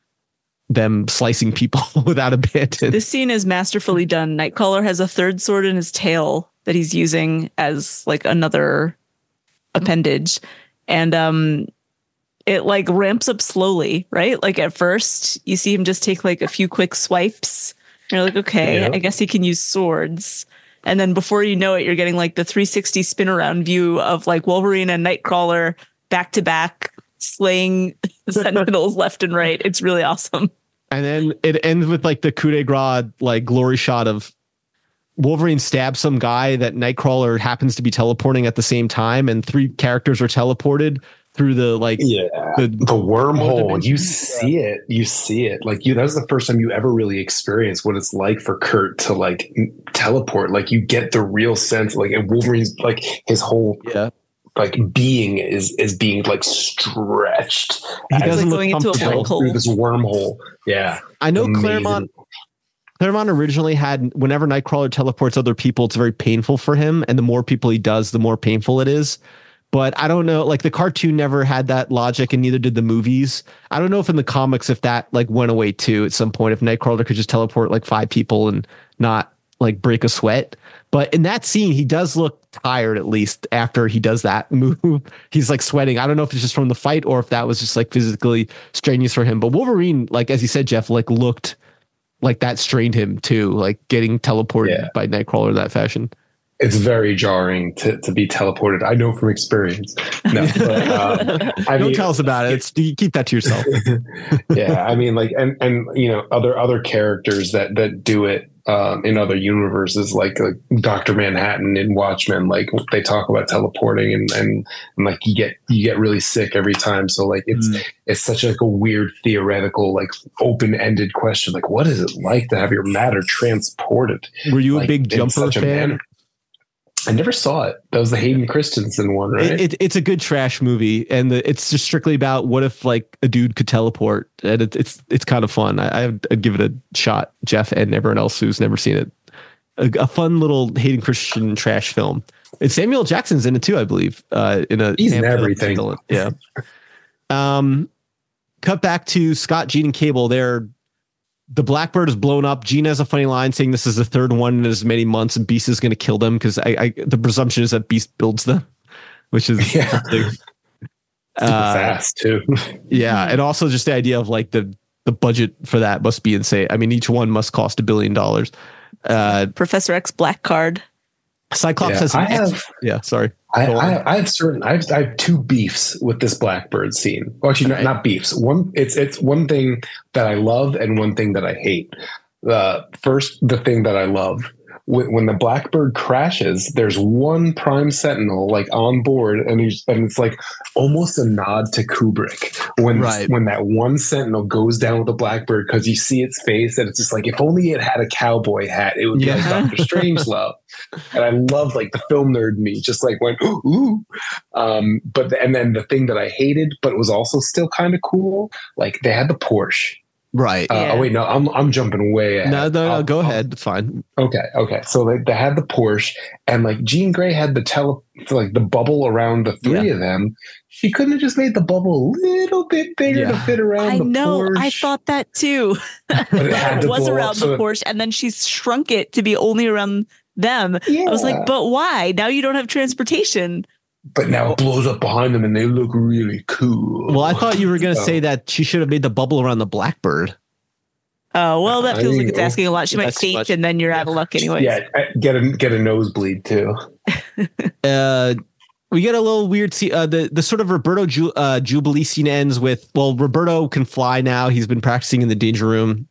Speaker 2: them slicing people without abandon.
Speaker 1: This scene is masterfully done. Nightcrawler has a third sword in his tail that he's using as like another appendage. And um, it like ramps up slowly, right? Like at first you see him just take like a few quick swipes. You're like, okay, yeah. I guess he can use swords. And then before you know it, you're getting like the three sixty spin around view of like Wolverine and Nightcrawler back to back slaying Sentinels left and right. It's really awesome.
Speaker 2: And then it ends with like the coup de grace, like glory shot of Wolverine stabs some guy that Nightcrawler happens to be teleporting at the same time. And three characters are teleported through the like
Speaker 3: yeah
Speaker 2: the,
Speaker 3: the wormhole. You see it. You see it. Like you. That was the first time you ever really experienced what it's like for Kurt to like teleport. Like you get the real sense. Like and Wolverine's like his whole
Speaker 2: yeah
Speaker 3: like being is is being like stretched.
Speaker 2: He doesn't
Speaker 1: like
Speaker 2: look
Speaker 1: going into a black hole
Speaker 3: through this wormhole. Yeah,
Speaker 2: I know
Speaker 3: Amazing.
Speaker 2: Claremont. Claremont originally had whenever Nightcrawler teleports other people, it's very painful for him, and the more people he does, the more painful it is. But I don't know, like the cartoon never had that logic, and neither did the movies. I don't know if in the comics, if that like went away too at some point, if Nightcrawler could just teleport like five people and not like break a sweat. But in that scene, he does look tired, at least after he does that move. He's like sweating. I don't know if it's just from the fight or if that was just like physically strenuous for him. But Wolverine, like, as you said, Jeff, like looked like that strained him too, like getting teleported yeah. by Nightcrawler in that fashion.
Speaker 3: It's very jarring to, to be teleported. I know from experience. No, but, um, I
Speaker 2: don't
Speaker 3: mean,
Speaker 2: tell us about it. It's, you keep that to yourself.
Speaker 3: Yeah, I mean, like, and and you know, other other characters that that do it um, in other universes, like, like Doctor Manhattan in Watchmen. Like they talk about teleporting, and, and and like you get you get really sick every time. So like it's mm. it's such like a weird theoretical, like open ended question. Like, what is it like to have your matter transported?
Speaker 2: Were you
Speaker 3: like,
Speaker 2: a big Jumper fan?
Speaker 3: Manner? I never saw it. That was the Hayden Christensen one, right?
Speaker 2: It, it, it's a good trash movie, and the, it's just strictly about what if like a dude could teleport, and it, it's it's kind of fun. I, I'd, I'd give it a shot, Jeff, and everyone else who's never seen it. A, a fun little Hayden Christensen trash film. And Samuel Jackson's in it too, I believe. Uh, in a
Speaker 3: he's in everything.
Speaker 2: Yeah. Um, cut back to Scott, Jean, and Cable. They're the Blackbird is blown up. Jean has a funny line saying this is the third one in as many months, and Beast is going to kill them because I, I the presumption is that Beast builds them, which is
Speaker 3: yeah.
Speaker 2: uh,
Speaker 3: fast too.
Speaker 2: Yeah, and also just the idea of like the the budget for that must be insane. I mean, each one must cost a billion dollars. Uh,
Speaker 1: Professor X Black Card.
Speaker 2: Cyclops
Speaker 3: yeah,
Speaker 2: has. An
Speaker 3: I have.
Speaker 2: X, yeah, sorry.
Speaker 3: I, I, I have certain. I have, I have two beefs with this Blackbird scene. Well, actually, not,
Speaker 2: right.
Speaker 3: not beefs. One, it's it's one thing that I love and one thing that I hate. Uh, first, the thing that I love. When the Blackbird crashes, there's one Prime Sentinel like on board, and he's and it's like almost a nod to Kubrick when
Speaker 2: right.
Speaker 3: when that one Sentinel goes down with the Blackbird because you see its face, and it's just like if only it had a cowboy hat, it would be
Speaker 2: yeah.
Speaker 3: like Doctor Strangelove. And I love like the film nerd me just like went ooh, ooh. Um, but the, and then the thing that I hated, but was also still kind of cool, like they had the Porsche.
Speaker 2: Right.
Speaker 3: Uh,
Speaker 1: yeah.
Speaker 3: Oh wait, no, I'm I'm jumping way ahead.
Speaker 2: No, no, no.
Speaker 3: I'll,
Speaker 2: go
Speaker 3: I'll,
Speaker 2: ahead. It's fine.
Speaker 3: Okay, okay. So they, they had the Porsche, and like Jean Grey had the tele, like the bubble around the three
Speaker 2: yeah.
Speaker 3: of them. She couldn't have just made the bubble a little bit bigger
Speaker 2: yeah.
Speaker 3: to fit around
Speaker 1: I
Speaker 3: the
Speaker 1: know.
Speaker 3: Porsche.
Speaker 1: I thought that too.
Speaker 3: But it had to
Speaker 1: it was
Speaker 3: blow
Speaker 1: around
Speaker 3: up, so
Speaker 1: the
Speaker 3: it-
Speaker 1: Porsche, and then she shrunk it to be only around them.
Speaker 3: Yeah.
Speaker 1: I was like, but why? Now you don't have transportation.
Speaker 3: But now it blows up behind them, and they look really cool.
Speaker 2: Well, I thought you were going to
Speaker 3: So-
Speaker 2: say that she should have made the bubble around the Blackbird.
Speaker 1: Oh, well, that
Speaker 3: I
Speaker 1: feels like
Speaker 3: mean,
Speaker 1: it's asking a lot. She might
Speaker 2: that's too
Speaker 1: faint,
Speaker 2: much.
Speaker 1: and then you're out of luck anyways.
Speaker 3: Yeah, get a get a nosebleed too.
Speaker 2: Uh, we get a little weird. See, uh, the the sort of Roberto Ju- uh, Jubilee scene ends with, well, Roberto can fly now. He's been practicing in the Danger Room.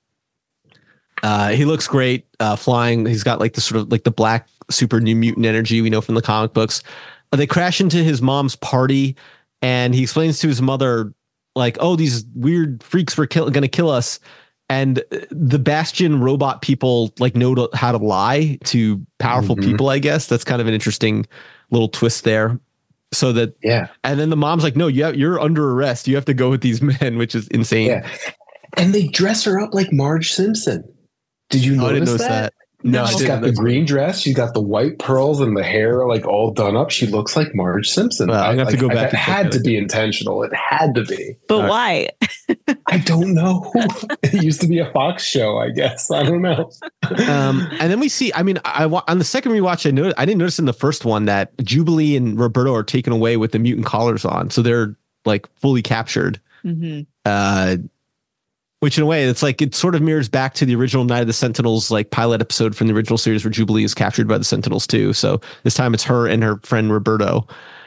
Speaker 2: Uh, he looks great uh, flying. He's got like the sort of like the black super new mutant energy we know from the comic books. Uh, they crash into his mom's party, and he explains to his mother, like, "Oh, these weird freaks were kill- going to kill us." And the Bastion robot people like know to, how to lie to powerful
Speaker 3: Mm-hmm.
Speaker 2: people. I guess that's kind of an interesting little twist there. So that,
Speaker 3: Yeah,
Speaker 2: and then the mom's like, "No, you have, you're under arrest. You have to go with these men," which is insane.
Speaker 3: yeah. And they dress her up like Marge Simpson. Did you
Speaker 2: Oh, I
Speaker 3: notice,
Speaker 2: didn't notice
Speaker 3: that?
Speaker 2: that. No, I
Speaker 3: She's
Speaker 2: didn't.
Speaker 3: got the
Speaker 2: That's-
Speaker 3: green dress. She's got the white pearls and the hair like all done up. She looks like Marge Simpson.
Speaker 2: Well, I'm gonna
Speaker 3: I-
Speaker 2: have to go
Speaker 3: like,
Speaker 2: back
Speaker 3: That
Speaker 2: and check
Speaker 3: had
Speaker 2: it.
Speaker 3: to be intentional. It had to be.
Speaker 1: But
Speaker 2: All
Speaker 1: why?
Speaker 3: I don't know. It used to be a Fox show, I guess. I don't know.
Speaker 2: um, and then we see, I mean, I wa- on the second rewatch, I noticed, I didn't notice in the first one that Jubilee and Roberto are taken away with the mutant collars on. So they're like fully captured.
Speaker 1: Mm-hmm.
Speaker 2: Uh, which in a way, it's like, it sort of mirrors back to the original Night of the Sentinels, like pilot episode from the original series where Jubilee is captured by the Sentinels too. So this time it's her and her friend Roberto.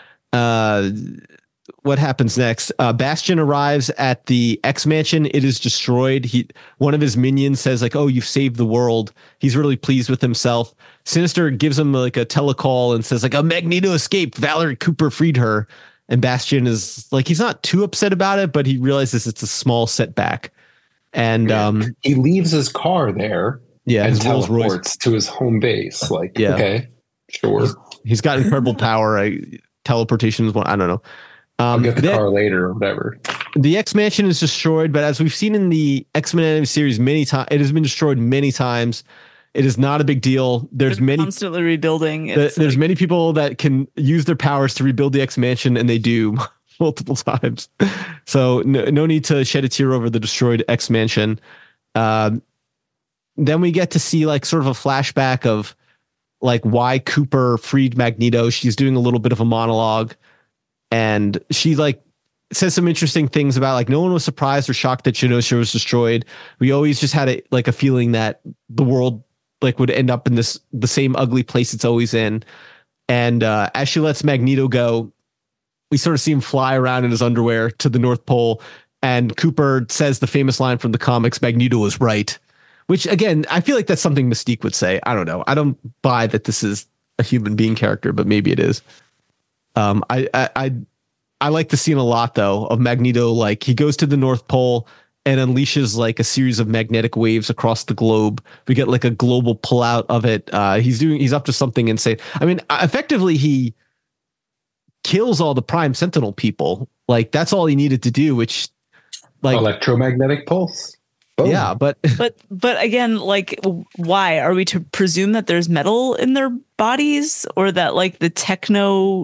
Speaker 2: Uh, what happens next? Uh, Bastion arrives at the X Mansion. It is destroyed. He, one of his minions says like, "Oh, you've saved the world." He's really pleased with himself. Sinister gives him like a telecall and says like, "A Magneto escaped. Valerie Cooper freed her." And Bastion is like, he's not too upset about it, but he realizes it's a small setback. And
Speaker 3: Yeah.
Speaker 2: um,
Speaker 3: He leaves his car there
Speaker 2: yeah,
Speaker 3: and
Speaker 2: his Rolls Royce.
Speaker 3: teleports to his home base. Like,
Speaker 2: Yeah.
Speaker 3: okay, sure.
Speaker 2: He's got incredible power. I, teleportation is one. I don't know.
Speaker 3: I'll
Speaker 2: Um,
Speaker 3: get the
Speaker 2: the,
Speaker 3: car later or whatever.
Speaker 2: the X Mansion is destroyed, but as we've seen in the X-Men animated series many times, it has been destroyed many times. It is not a big deal. There's
Speaker 1: They're
Speaker 2: many.
Speaker 1: constantly rebuilding.
Speaker 2: the-
Speaker 1: It's
Speaker 2: there's
Speaker 1: like-
Speaker 2: many people that can use their powers to rebuild the X Mansion, and they do multiple times. So no, no need to shed a tear over the destroyed X Mansion. Um, then we get to see like sort of a flashback of like why Cooper freed Magneto. She's doing a little bit of a monologue, and she like says some interesting things about like no one was surprised or shocked that Genosha was destroyed. We always just had a like a feeling that the world like would end up in this the same ugly place it's always in. And uh, as she lets Magneto go, we sort of see him fly around in his underwear to the North Pole. And Cooper says the famous line from the comics, "Magneto was right," which again, I feel like that's something Mystique would say. I don't know. I don't buy that this is a human being character, but maybe it is. Um, I, I, I, I like the scene a lot though of Magneto. Like he goes to the North Pole and unleashes like a series of magnetic waves across the globe. We get like a global pullout of it. Uh, he's doing, he's up to something insane. I mean, effectively he kills all the Prime Sentinel people. Like that's all he needed to do, which like,
Speaker 3: Electromagnetic pulse. Boom.
Speaker 2: yeah, but
Speaker 1: But but again, like, why are we to presume that there's metal in their bodies, or that like the techno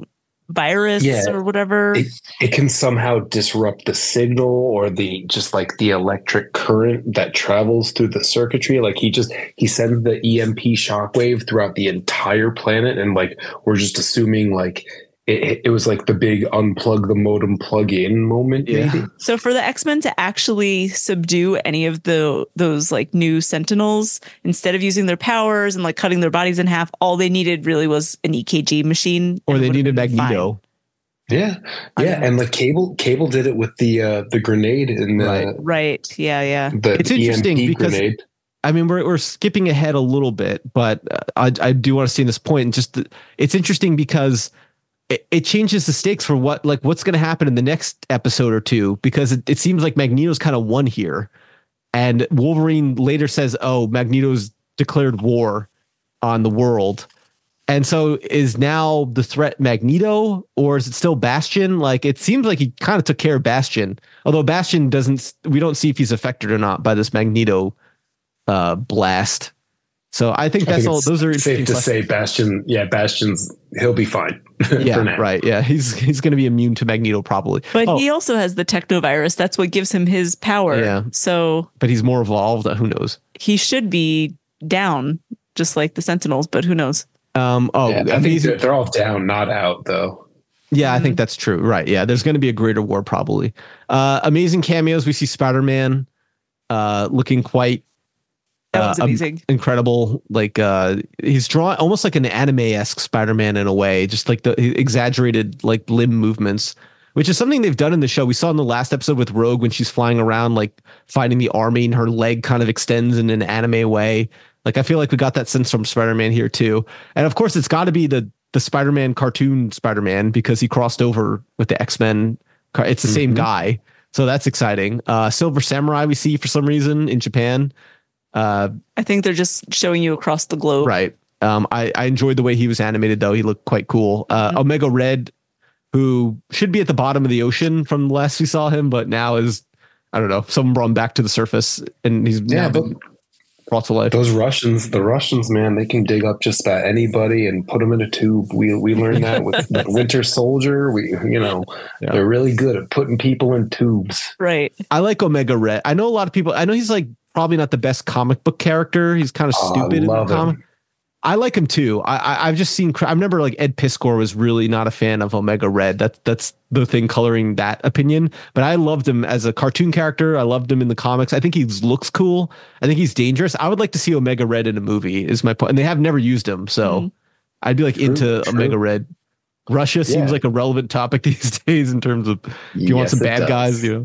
Speaker 1: virus
Speaker 3: Yeah.
Speaker 1: or whatever.
Speaker 3: It, it can somehow disrupt the signal or the just like the electric current that travels through the circuitry. Like he just he sends the E M P shockwave throughout the entire planet, and like we're just assuming like it, it was like the big unplug the modem plug in moment.
Speaker 2: Yeah.
Speaker 3: Maybe.
Speaker 1: So for the X-Men to actually subdue any of the those like new Sentinels, instead of using their powers and like cutting their bodies in half, all they needed really was an E K G machine,
Speaker 2: Or
Speaker 1: and
Speaker 2: they
Speaker 1: it would've
Speaker 2: needed
Speaker 1: been
Speaker 2: Magneto.
Speaker 1: fine.
Speaker 3: Yeah, yeah, and like Cable, Cable did it with the uh, the grenade and the
Speaker 2: Right.
Speaker 1: Right. Yeah. Yeah.
Speaker 3: the
Speaker 2: It's interesting
Speaker 3: E M P
Speaker 2: because-
Speaker 3: grenade.
Speaker 2: I mean, we're we're skipping ahead a little bit, but uh, I I do want to see this point. And just the, it's interesting because it, it changes the stakes for what like what's going to happen in the next episode or two, because it, it seems like Magneto's kind of won here, and Wolverine later says, "Oh, Magneto's declared war on the world." And so is now the threat Magneto, or is it still Bastion? Like, it seems like he kind of took care of Bastion, although Bastion doesn't, we don't see if he's affected or not by this Magneto uh, blast. So I think
Speaker 3: I
Speaker 2: that's
Speaker 3: think
Speaker 2: all.
Speaker 3: it's
Speaker 2: Those are
Speaker 3: safe
Speaker 2: interesting
Speaker 3: to
Speaker 2: questions.
Speaker 3: say. Bastion, yeah, Bastion's he'll be fine.
Speaker 2: Yeah,
Speaker 3: for now.
Speaker 2: right. Yeah, he's he's going to be immune to Magneto probably.
Speaker 1: But
Speaker 2: Oh,
Speaker 1: he also has the technovirus. That's what gives him his power.
Speaker 2: Yeah.
Speaker 1: So
Speaker 2: but he's more evolved. Who knows?
Speaker 1: he should be down, just like the Sentinels. But who knows?
Speaker 2: Um. Oh,
Speaker 3: Yeah, I think
Speaker 2: amazing.
Speaker 3: they're, they're all down, not out though.
Speaker 2: Yeah, I think that's true. Right. Yeah, there's going to be a greater war probably. Uh, amazing cameos. We see Spider-Man uh, looking quite
Speaker 1: That was
Speaker 2: uh, um,
Speaker 1: amazing.
Speaker 2: incredible. Like uh, he's drawn almost like an anime-esque Spider-Man in a way, just like the exaggerated like limb movements, which is something they've done in the show. We saw in the last episode with Rogue when she's flying around like fighting the army, and her leg kind of extends in an anime way. Like I feel like we got that sense from Spider-Man here too. And of course, it's got to be the the Spider-Man cartoon Spider-Man, because he crossed over with the X-Men. It's the
Speaker 3: Mm-hmm.
Speaker 2: same guy, so that's exciting. Uh, Silver Samurai we see for some reason in Japan. Uh,
Speaker 1: I think they're just showing you across the globe.
Speaker 2: Right. Um, I, I enjoyed the way he was animated, though. He looked quite cool. Uh,
Speaker 1: Mm-hmm.
Speaker 2: Omega Red, who should be at the bottom of the ocean from the last we saw him, but now is, I don't know, someone brought him back to the surface, and he's
Speaker 3: Yeah,
Speaker 2: now
Speaker 3: but
Speaker 2: been brought to life.
Speaker 3: those Russians, the Russians, man, they can dig up just about anybody and put them in a tube. We we learned that with, with Winter Soldier. We you know
Speaker 2: Yeah.
Speaker 3: they're really good at putting people in tubes.
Speaker 1: Right.
Speaker 2: I like Omega Red. I know a lot of people, I know he's like probably not the best comic book character. He's kind of
Speaker 3: Oh, I
Speaker 2: stupid in the
Speaker 3: love him.
Speaker 2: comic. I like him too. I, I I've just seen. I remember like Ed Piskor was really not a fan of Omega Red. That's that's the thing coloring that opinion. But I loved him as a cartoon character. I loved him in the comics. I think he looks cool. I think he's dangerous. I would like to see Omega Red in a movie. Is my point. And they have never used him, so
Speaker 1: Mhm.
Speaker 2: I'd be like
Speaker 3: True,
Speaker 2: into
Speaker 3: true.
Speaker 2: Omega Red. Russia seems
Speaker 3: Yeah.
Speaker 2: like a relevant topic these days in terms of if you want
Speaker 3: Yes,
Speaker 2: some
Speaker 3: it
Speaker 2: bad
Speaker 3: does.
Speaker 2: guys, you know.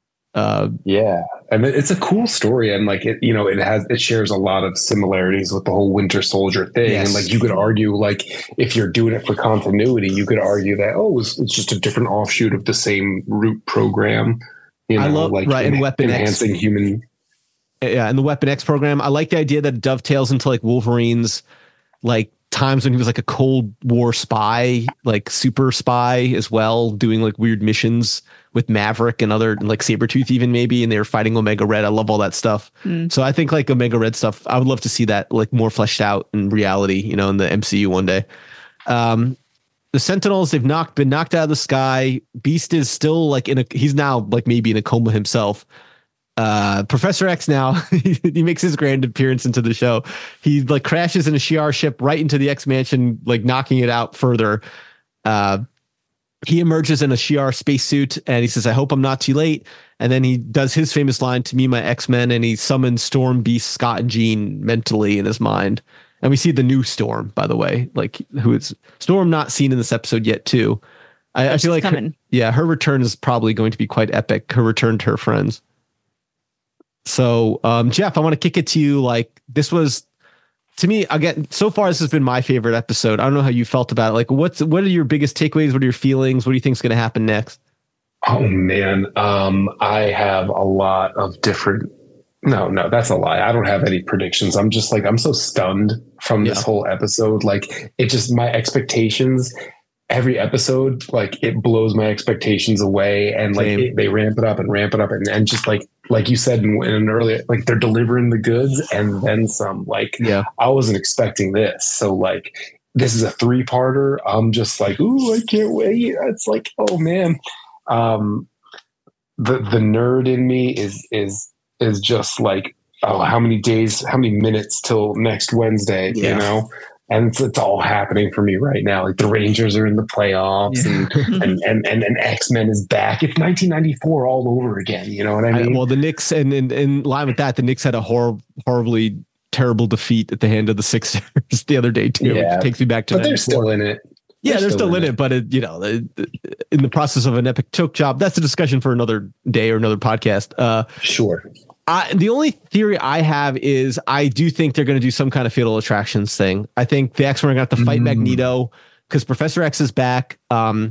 Speaker 2: Uh,
Speaker 3: Yeah, I mean it's a cool story, and like it, you know, it has it shares a lot of similarities with the whole Winter Soldier thing.
Speaker 2: Yes.
Speaker 3: And like you could argue, like if you're doing it for continuity, you could argue that oh, it's, it's just a different offshoot of the same root program. You know,
Speaker 2: I love-
Speaker 3: like
Speaker 2: right, and
Speaker 3: en-
Speaker 2: Weapon X.
Speaker 3: enhancing human.
Speaker 2: yeah, and the Weapon X program. I like the idea that it dovetails into like Wolverine's like times when he was like a Cold War spy, like super spy as well, doing like weird missions with Maverick and other like Sabretooth even maybe, and they were fighting Omega Red. I love all that stuff.
Speaker 1: Mm.
Speaker 2: So I think like Omega Red stuff, I would love to see that like more fleshed out in reality, you know, in the M C U one day. Um, the Sentinels, they've knocked been knocked out of the sky. Beast is still like in a he's now like maybe in a coma himself. Uh, Professor X now he, he makes his grand appearance into the show. He like crashes in a Shi'ar ship right into the X Mansion, like knocking it out further. Uh, he emerges in a Shi'ar spacesuit and he says, "I hope I'm not too late." And then he does his famous line, "To me, my X-Men," and he summons Storm, Beast, Scott, and Jean mentally in his mind. And we see the new Storm, by the way, like who is Storm not seen in this episode yet too. I, I
Speaker 1: She's
Speaker 2: feel like, her,
Speaker 1: coming.
Speaker 2: yeah, her return is probably going to be quite epic. Her return to her friends. So, um, Jeff, I want to kick it to you. Like this was, to me, again, so far this has been my favorite episode. I don't know how you felt about it. Like, what's what are your biggest takeaways? What are your feelings? What do you think is going to happen next?
Speaker 3: Oh man, um, I have a lot of different. No, no, that's a lie. I don't have any predictions. I'm just like I'm so stunned from this
Speaker 2: Yeah.
Speaker 3: whole episode. Like it just my expectations. Every episode, like it blows my expectations away, and like
Speaker 2: Same.
Speaker 3: it, they ramp it up and ramp it up, and, and just like like you said in, in an earlier, like they're delivering the goods and then some. Like
Speaker 2: Yeah.
Speaker 3: I wasn't expecting this, so like this is a three-parter. I'm just like, ooh, I can't wait. It's like, oh man. Um, the the nerd in me is is is just like, oh, how many days, how many minutes till next Wednesday,
Speaker 2: Yeah.
Speaker 3: you know? And it's, it's all happening for me right now. Like the Rangers are in the playoffs,
Speaker 2: Yeah.
Speaker 3: and, and and and and X-Men is back. It's nineteen ninety-four all over again. You know what I mean?
Speaker 2: I, well, the Knicks, and in, in line with that, the Knicks had a hor- horribly terrible defeat at the hand of the Sixers the other day too.
Speaker 3: Yeah.
Speaker 2: Which takes me back to
Speaker 3: but they're
Speaker 2: ninety-four.
Speaker 3: still in it.
Speaker 2: Yeah, they're, they're still, still in it, it, but it, you know, in the process of an epic choke job, that's a discussion for another day or another podcast. Uh,
Speaker 3: sure.
Speaker 2: I, the only theory I have is I do think they're going to do some kind of Fatal Attractions thing. I think the X-Men are going to have to fight mm. Magneto because Professor X is back. Um,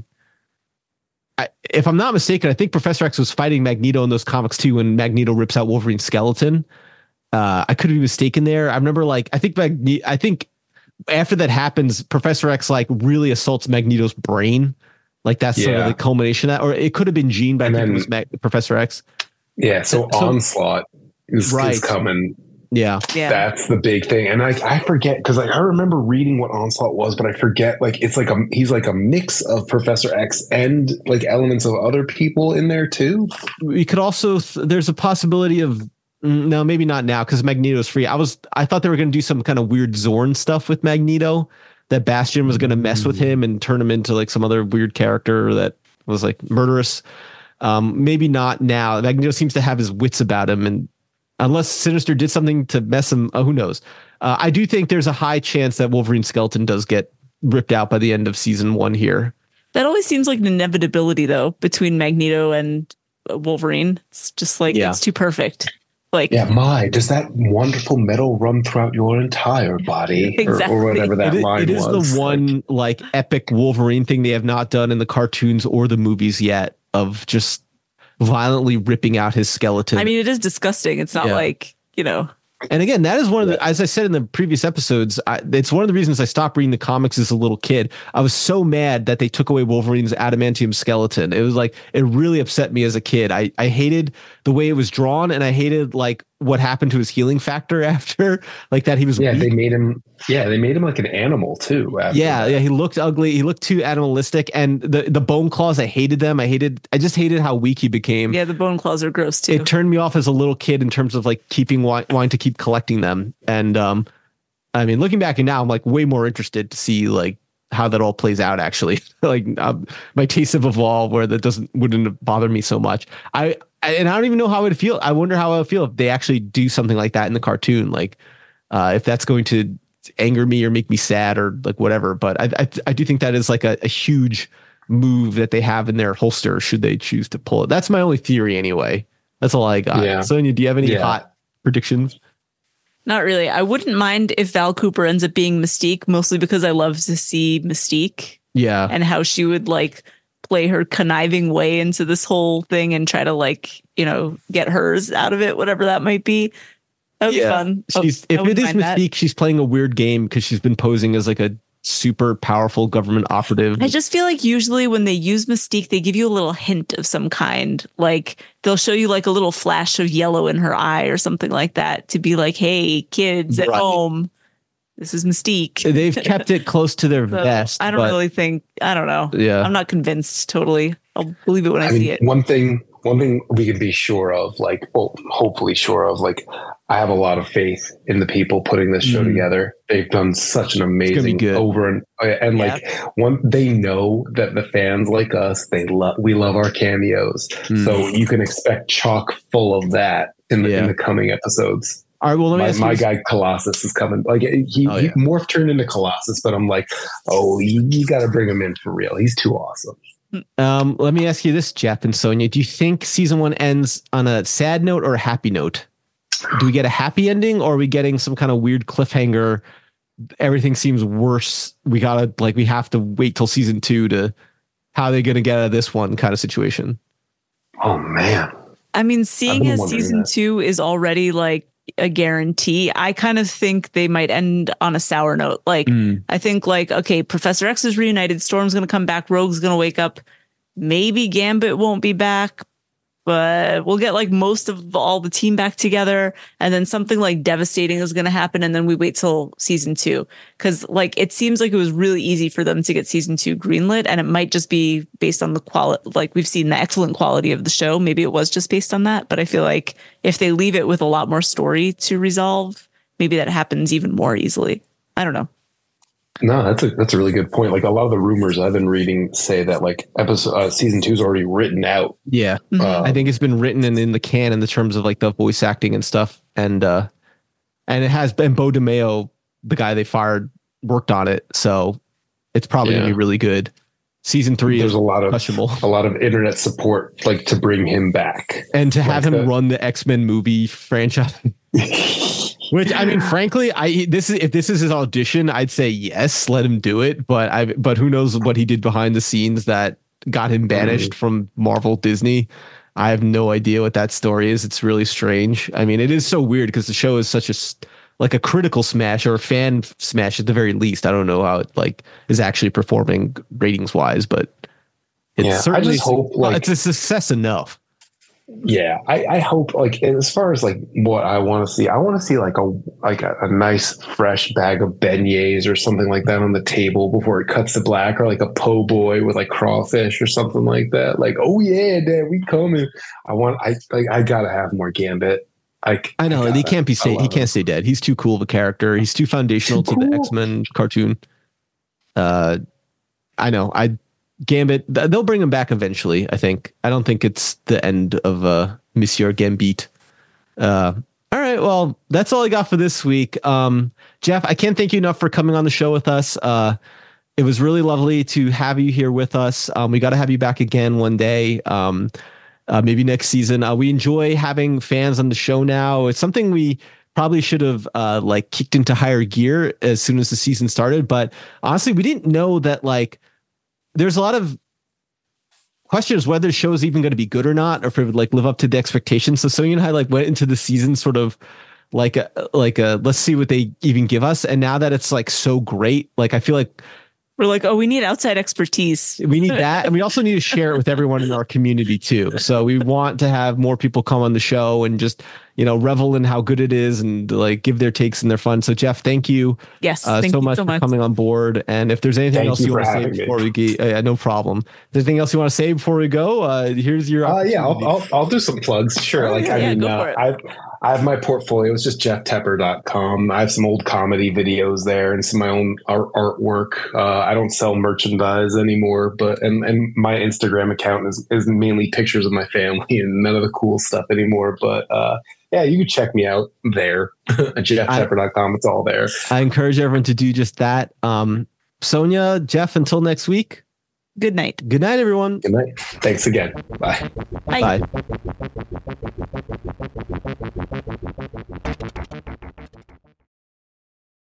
Speaker 2: I, if I'm not mistaken, I think Professor X was fighting Magneto in those comics too when Magneto rips out Wolverine's skeleton. Uh, I could be mistaken there. I remember like I think Magne- I think after that happens, Professor X like really assaults Magneto's brain. Like that's yeah. sort of the culmination of that, or it could have been Jean, but and I think then, it was Mag- Professor X.
Speaker 3: Yeah, so, so Onslaught is,
Speaker 2: right.
Speaker 3: is coming.
Speaker 2: Yeah,
Speaker 1: yeah,
Speaker 3: that's the big thing, and I I forget because like I remember reading what Onslaught was, but I forget like it's like a he's like a mix of Professor X and like elements of other people in there too.
Speaker 2: We could also there's a possibility of no, maybe not now because Magneto's free. I was I thought they were going to do some kind of weird Zorn stuff with Magneto, that Bastion was going to mess with him and turn him into like some other weird character that was like murderous. Um, maybe not now. Magneto seems to have his wits about him, and unless Sinister did something to mess him, oh, who knows? Uh, I do think there's a high chance that Wolverine's skeleton does get ripped out by the end of season one here.
Speaker 1: That always seems like an inevitability, though, between Magneto and Wolverine. It's just like yeah. it's too perfect. Like,
Speaker 3: yeah, my does that wonderful metal run throughout your entire body,
Speaker 1: exactly.
Speaker 3: or, or whatever that
Speaker 2: it,
Speaker 3: line
Speaker 2: it is
Speaker 3: was.
Speaker 2: The one like, like epic Wolverine thing they have not done in the cartoons or the movies yet, of just violently ripping out his skeleton.
Speaker 1: I mean, it is disgusting. It's not yeah. like, you know.
Speaker 2: And again, that is one of the, as I said in the previous episodes, I, it's one of the reasons I stopped reading the comics as a little kid. I was so mad that they took away Wolverine's adamantium skeleton. It was like, it really upset me as a kid. I, I hated the way it was drawn, and I hated like what happened to his healing factor after, like that he was
Speaker 3: yeah
Speaker 2: weak.
Speaker 3: they made him yeah they made him like an animal too
Speaker 2: yeah
Speaker 3: that.
Speaker 2: yeah he looked ugly, he looked too animalistic, and the the bone claws, I hated them. I hated I just hated how weak he became.
Speaker 1: Yeah, the bone claws are gross too.
Speaker 2: It turned me off as a little kid in terms of like keeping wanting to keep collecting them. And um I mean, looking back and now, I'm like way more interested to see like how that all plays out actually. Like um, my tastes have evolved where that doesn't wouldn't bother me so much. I And I don't even know how I would feel. I wonder how I would feel if they actually do something like that in the cartoon. Like, uh, if that's going to anger me or make me sad or like whatever. But I I, I do think that is like a, a huge move that they have in their holster should they choose to pull it. That's my only theory anyway. That's all I got.
Speaker 3: Yeah.
Speaker 2: Sonia, do you have any
Speaker 3: yeah.
Speaker 2: hot predictions?
Speaker 1: Not really. I wouldn't mind if Val Cooper ends up being Mystique, mostly because I love to see Mystique.
Speaker 2: Yeah.
Speaker 1: And how she would like play her conniving way into this whole thing and try to like, you know, get hers out of it, whatever that might be. That would yeah. be fun.
Speaker 2: She's, oh, if it is Mystique, that. She's playing a weird game because she's been posing as like a super powerful government operative.
Speaker 1: I just feel like usually when they use Mystique, they give you a little hint of some kind. Like they'll show you like a little flash of yellow in her eye or something like that to be like, hey, kids at right. home, this is Mystique.
Speaker 2: They've kept it close to their
Speaker 1: so
Speaker 2: vest.
Speaker 1: I don't
Speaker 2: but,
Speaker 1: really think, I don't know.
Speaker 2: Yeah.
Speaker 1: I'm not convinced totally. I'll believe it when I,
Speaker 3: I
Speaker 1: see
Speaker 3: mean,
Speaker 1: it.
Speaker 3: One thing, one thing we can be sure of, like, well, hopefully sure of, like, I have a lot of faith in the people putting this show mm. together. They've done such an amazing over and and like yeah. one. They know that the fans like us, they love we love our cameos, mm. so you can expect chock full of that in the, yeah. in the coming episodes.
Speaker 2: All right, well, let me
Speaker 3: my,
Speaker 2: ask
Speaker 3: my
Speaker 2: you
Speaker 3: guy Colossus is coming. Like he, oh, yeah. he morph turned into Colossus, but I'm like, oh, you, you got to bring him in for real. He's too awesome.
Speaker 2: Um, let me ask you this, Jeff and Sonia. Do you think season one ends on a sad note or a happy note? Do we get a happy ending, or are we getting some kind of weird cliffhanger? Everything seems worse. We gotta like we have to wait till season two to how are they gonna get out of this one kind of situation.
Speaker 3: Oh man.
Speaker 1: I mean, seeing as season that. two is already like a guarantee, I kind of think they might end on a sour note. Like mm. I think like, okay, Professor X is reunited, Storm's gonna come back, Rogue's gonna wake up, maybe Gambit won't be back, but we'll get like most of all the team back together, and then something like devastating is going to happen, and then we wait till season two, because like it seems like it was really easy for them to get season two greenlit, and it might just be based on the quality. Like we've seen the excellent quality of the show, maybe it was just based on that. But I feel like if they leave it with a lot more story to resolve, maybe that happens even more easily. I don't know.
Speaker 3: No, that's a that's a really good point. Like a lot of the rumors I've been reading say that like episode uh, season two is already written out.
Speaker 2: Yeah,
Speaker 1: Mhm.
Speaker 3: Uh,
Speaker 2: I think it's been written and in the can in the terms of like the voice acting and stuff, and uh, and it has been Bo DeMeo, the guy they fired, worked on it, so it's probably
Speaker 3: Yeah.
Speaker 2: gonna be really good. Season three
Speaker 3: There's
Speaker 2: is
Speaker 3: a lot of
Speaker 2: questionable,
Speaker 3: a lot of internet support like to bring him back.
Speaker 2: and to have
Speaker 3: like
Speaker 2: him
Speaker 3: that.
Speaker 2: run the X-Men movie franchise. Which I mean, frankly, I this is if this is his audition, I'd say yes, let him do it. But I but who knows what he did behind the scenes that got him banished from Marvel Disney. I have no idea what that story is. It's really strange. I mean, it is so weird because the show is such a s- like a critical smash or a fan smash at the very least. I don't know how it like is actually performing ratings wise, but it's
Speaker 3: Yeah, I
Speaker 2: certainly
Speaker 3: just hope,
Speaker 2: well,
Speaker 3: like-
Speaker 2: it's a success enough.
Speaker 3: Yeah, I, I hope like as far as like what I want to see, I want to see like a like a, a nice fresh bag of beignets or something like that on the table before it cuts to black, or like a po' boy with like crawfish or something like that. Like, oh yeah, Dad, we coming. I want I like I gotta have more Gambit. I
Speaker 2: I know
Speaker 3: gotta.
Speaker 2: he can't be
Speaker 3: I
Speaker 2: stay, he
Speaker 3: love
Speaker 2: can't
Speaker 3: him.
Speaker 2: stay dead. He's too cool of a character. He's too foundational
Speaker 3: Too
Speaker 2: to the
Speaker 3: cool.
Speaker 2: X-Men cartoon. Uh, I know. I Gambit. th- They'll bring him back eventually. I think. I don't think it's the end of uh, Monsieur Gambit. Uh, all right. Well, that's all I got for this week. Um, Jeff, I can't thank you enough for coming on the show with us. Uh, it was really lovely to have you here with us. Um, we got to have you back again one day. Um, uh, maybe next season. Uh, we enjoy having fans on the show now. It's something we probably should have uh, like kicked into higher gear as soon as the season started. But honestly, we didn't know that like there's a lot of questions whether the show is even going to be good or not, or if it would like live up to the expectations. So Sonia and I like went into the season sort of like a, like a, let's see what they even give us. And now that it's like so great, like I feel like
Speaker 1: We're like, oh, we need outside expertise.
Speaker 2: we need that. And we also need to share it with everyone in our community too. So we want to have more people come on the show and just, you know, revel in how good it is and like give their takes and their fun. So Jeff, thank you
Speaker 1: Yes,
Speaker 2: uh,
Speaker 1: thank
Speaker 2: so
Speaker 1: you
Speaker 2: much
Speaker 1: so
Speaker 2: for
Speaker 1: much.
Speaker 2: coming on board. And if there's anything
Speaker 3: Thank
Speaker 2: else
Speaker 3: you
Speaker 2: you
Speaker 3: for
Speaker 2: want to say
Speaker 3: having me.
Speaker 2: before we get, uh, no problem. There's anything else you want to say before we go? Uh, here's your
Speaker 3: Uh, yeah, I'll,
Speaker 2: opportunity.
Speaker 3: I'll I'll do some plugs. Sure.
Speaker 2: Oh,
Speaker 3: like
Speaker 2: yeah,
Speaker 3: I
Speaker 1: yeah,
Speaker 3: mean,
Speaker 1: go
Speaker 3: uh,
Speaker 1: for it.
Speaker 3: I've I have my portfolio. It's just jeff tepper dot com. I have some old comedy videos there and some of my own art, artwork. Uh, I don't sell merchandise anymore, but and, and my Instagram account is, is mainly pictures of my family and none of the cool stuff anymore. But uh, yeah, you can check me out there at jeff tepper dot com. It's all there.
Speaker 2: I encourage everyone to do just that. Um, Sonia, Jeff, until next week.
Speaker 1: Good night.
Speaker 2: Good night, everyone.
Speaker 3: Good night. Thanks again. Bye.
Speaker 1: Bye.
Speaker 2: Bye.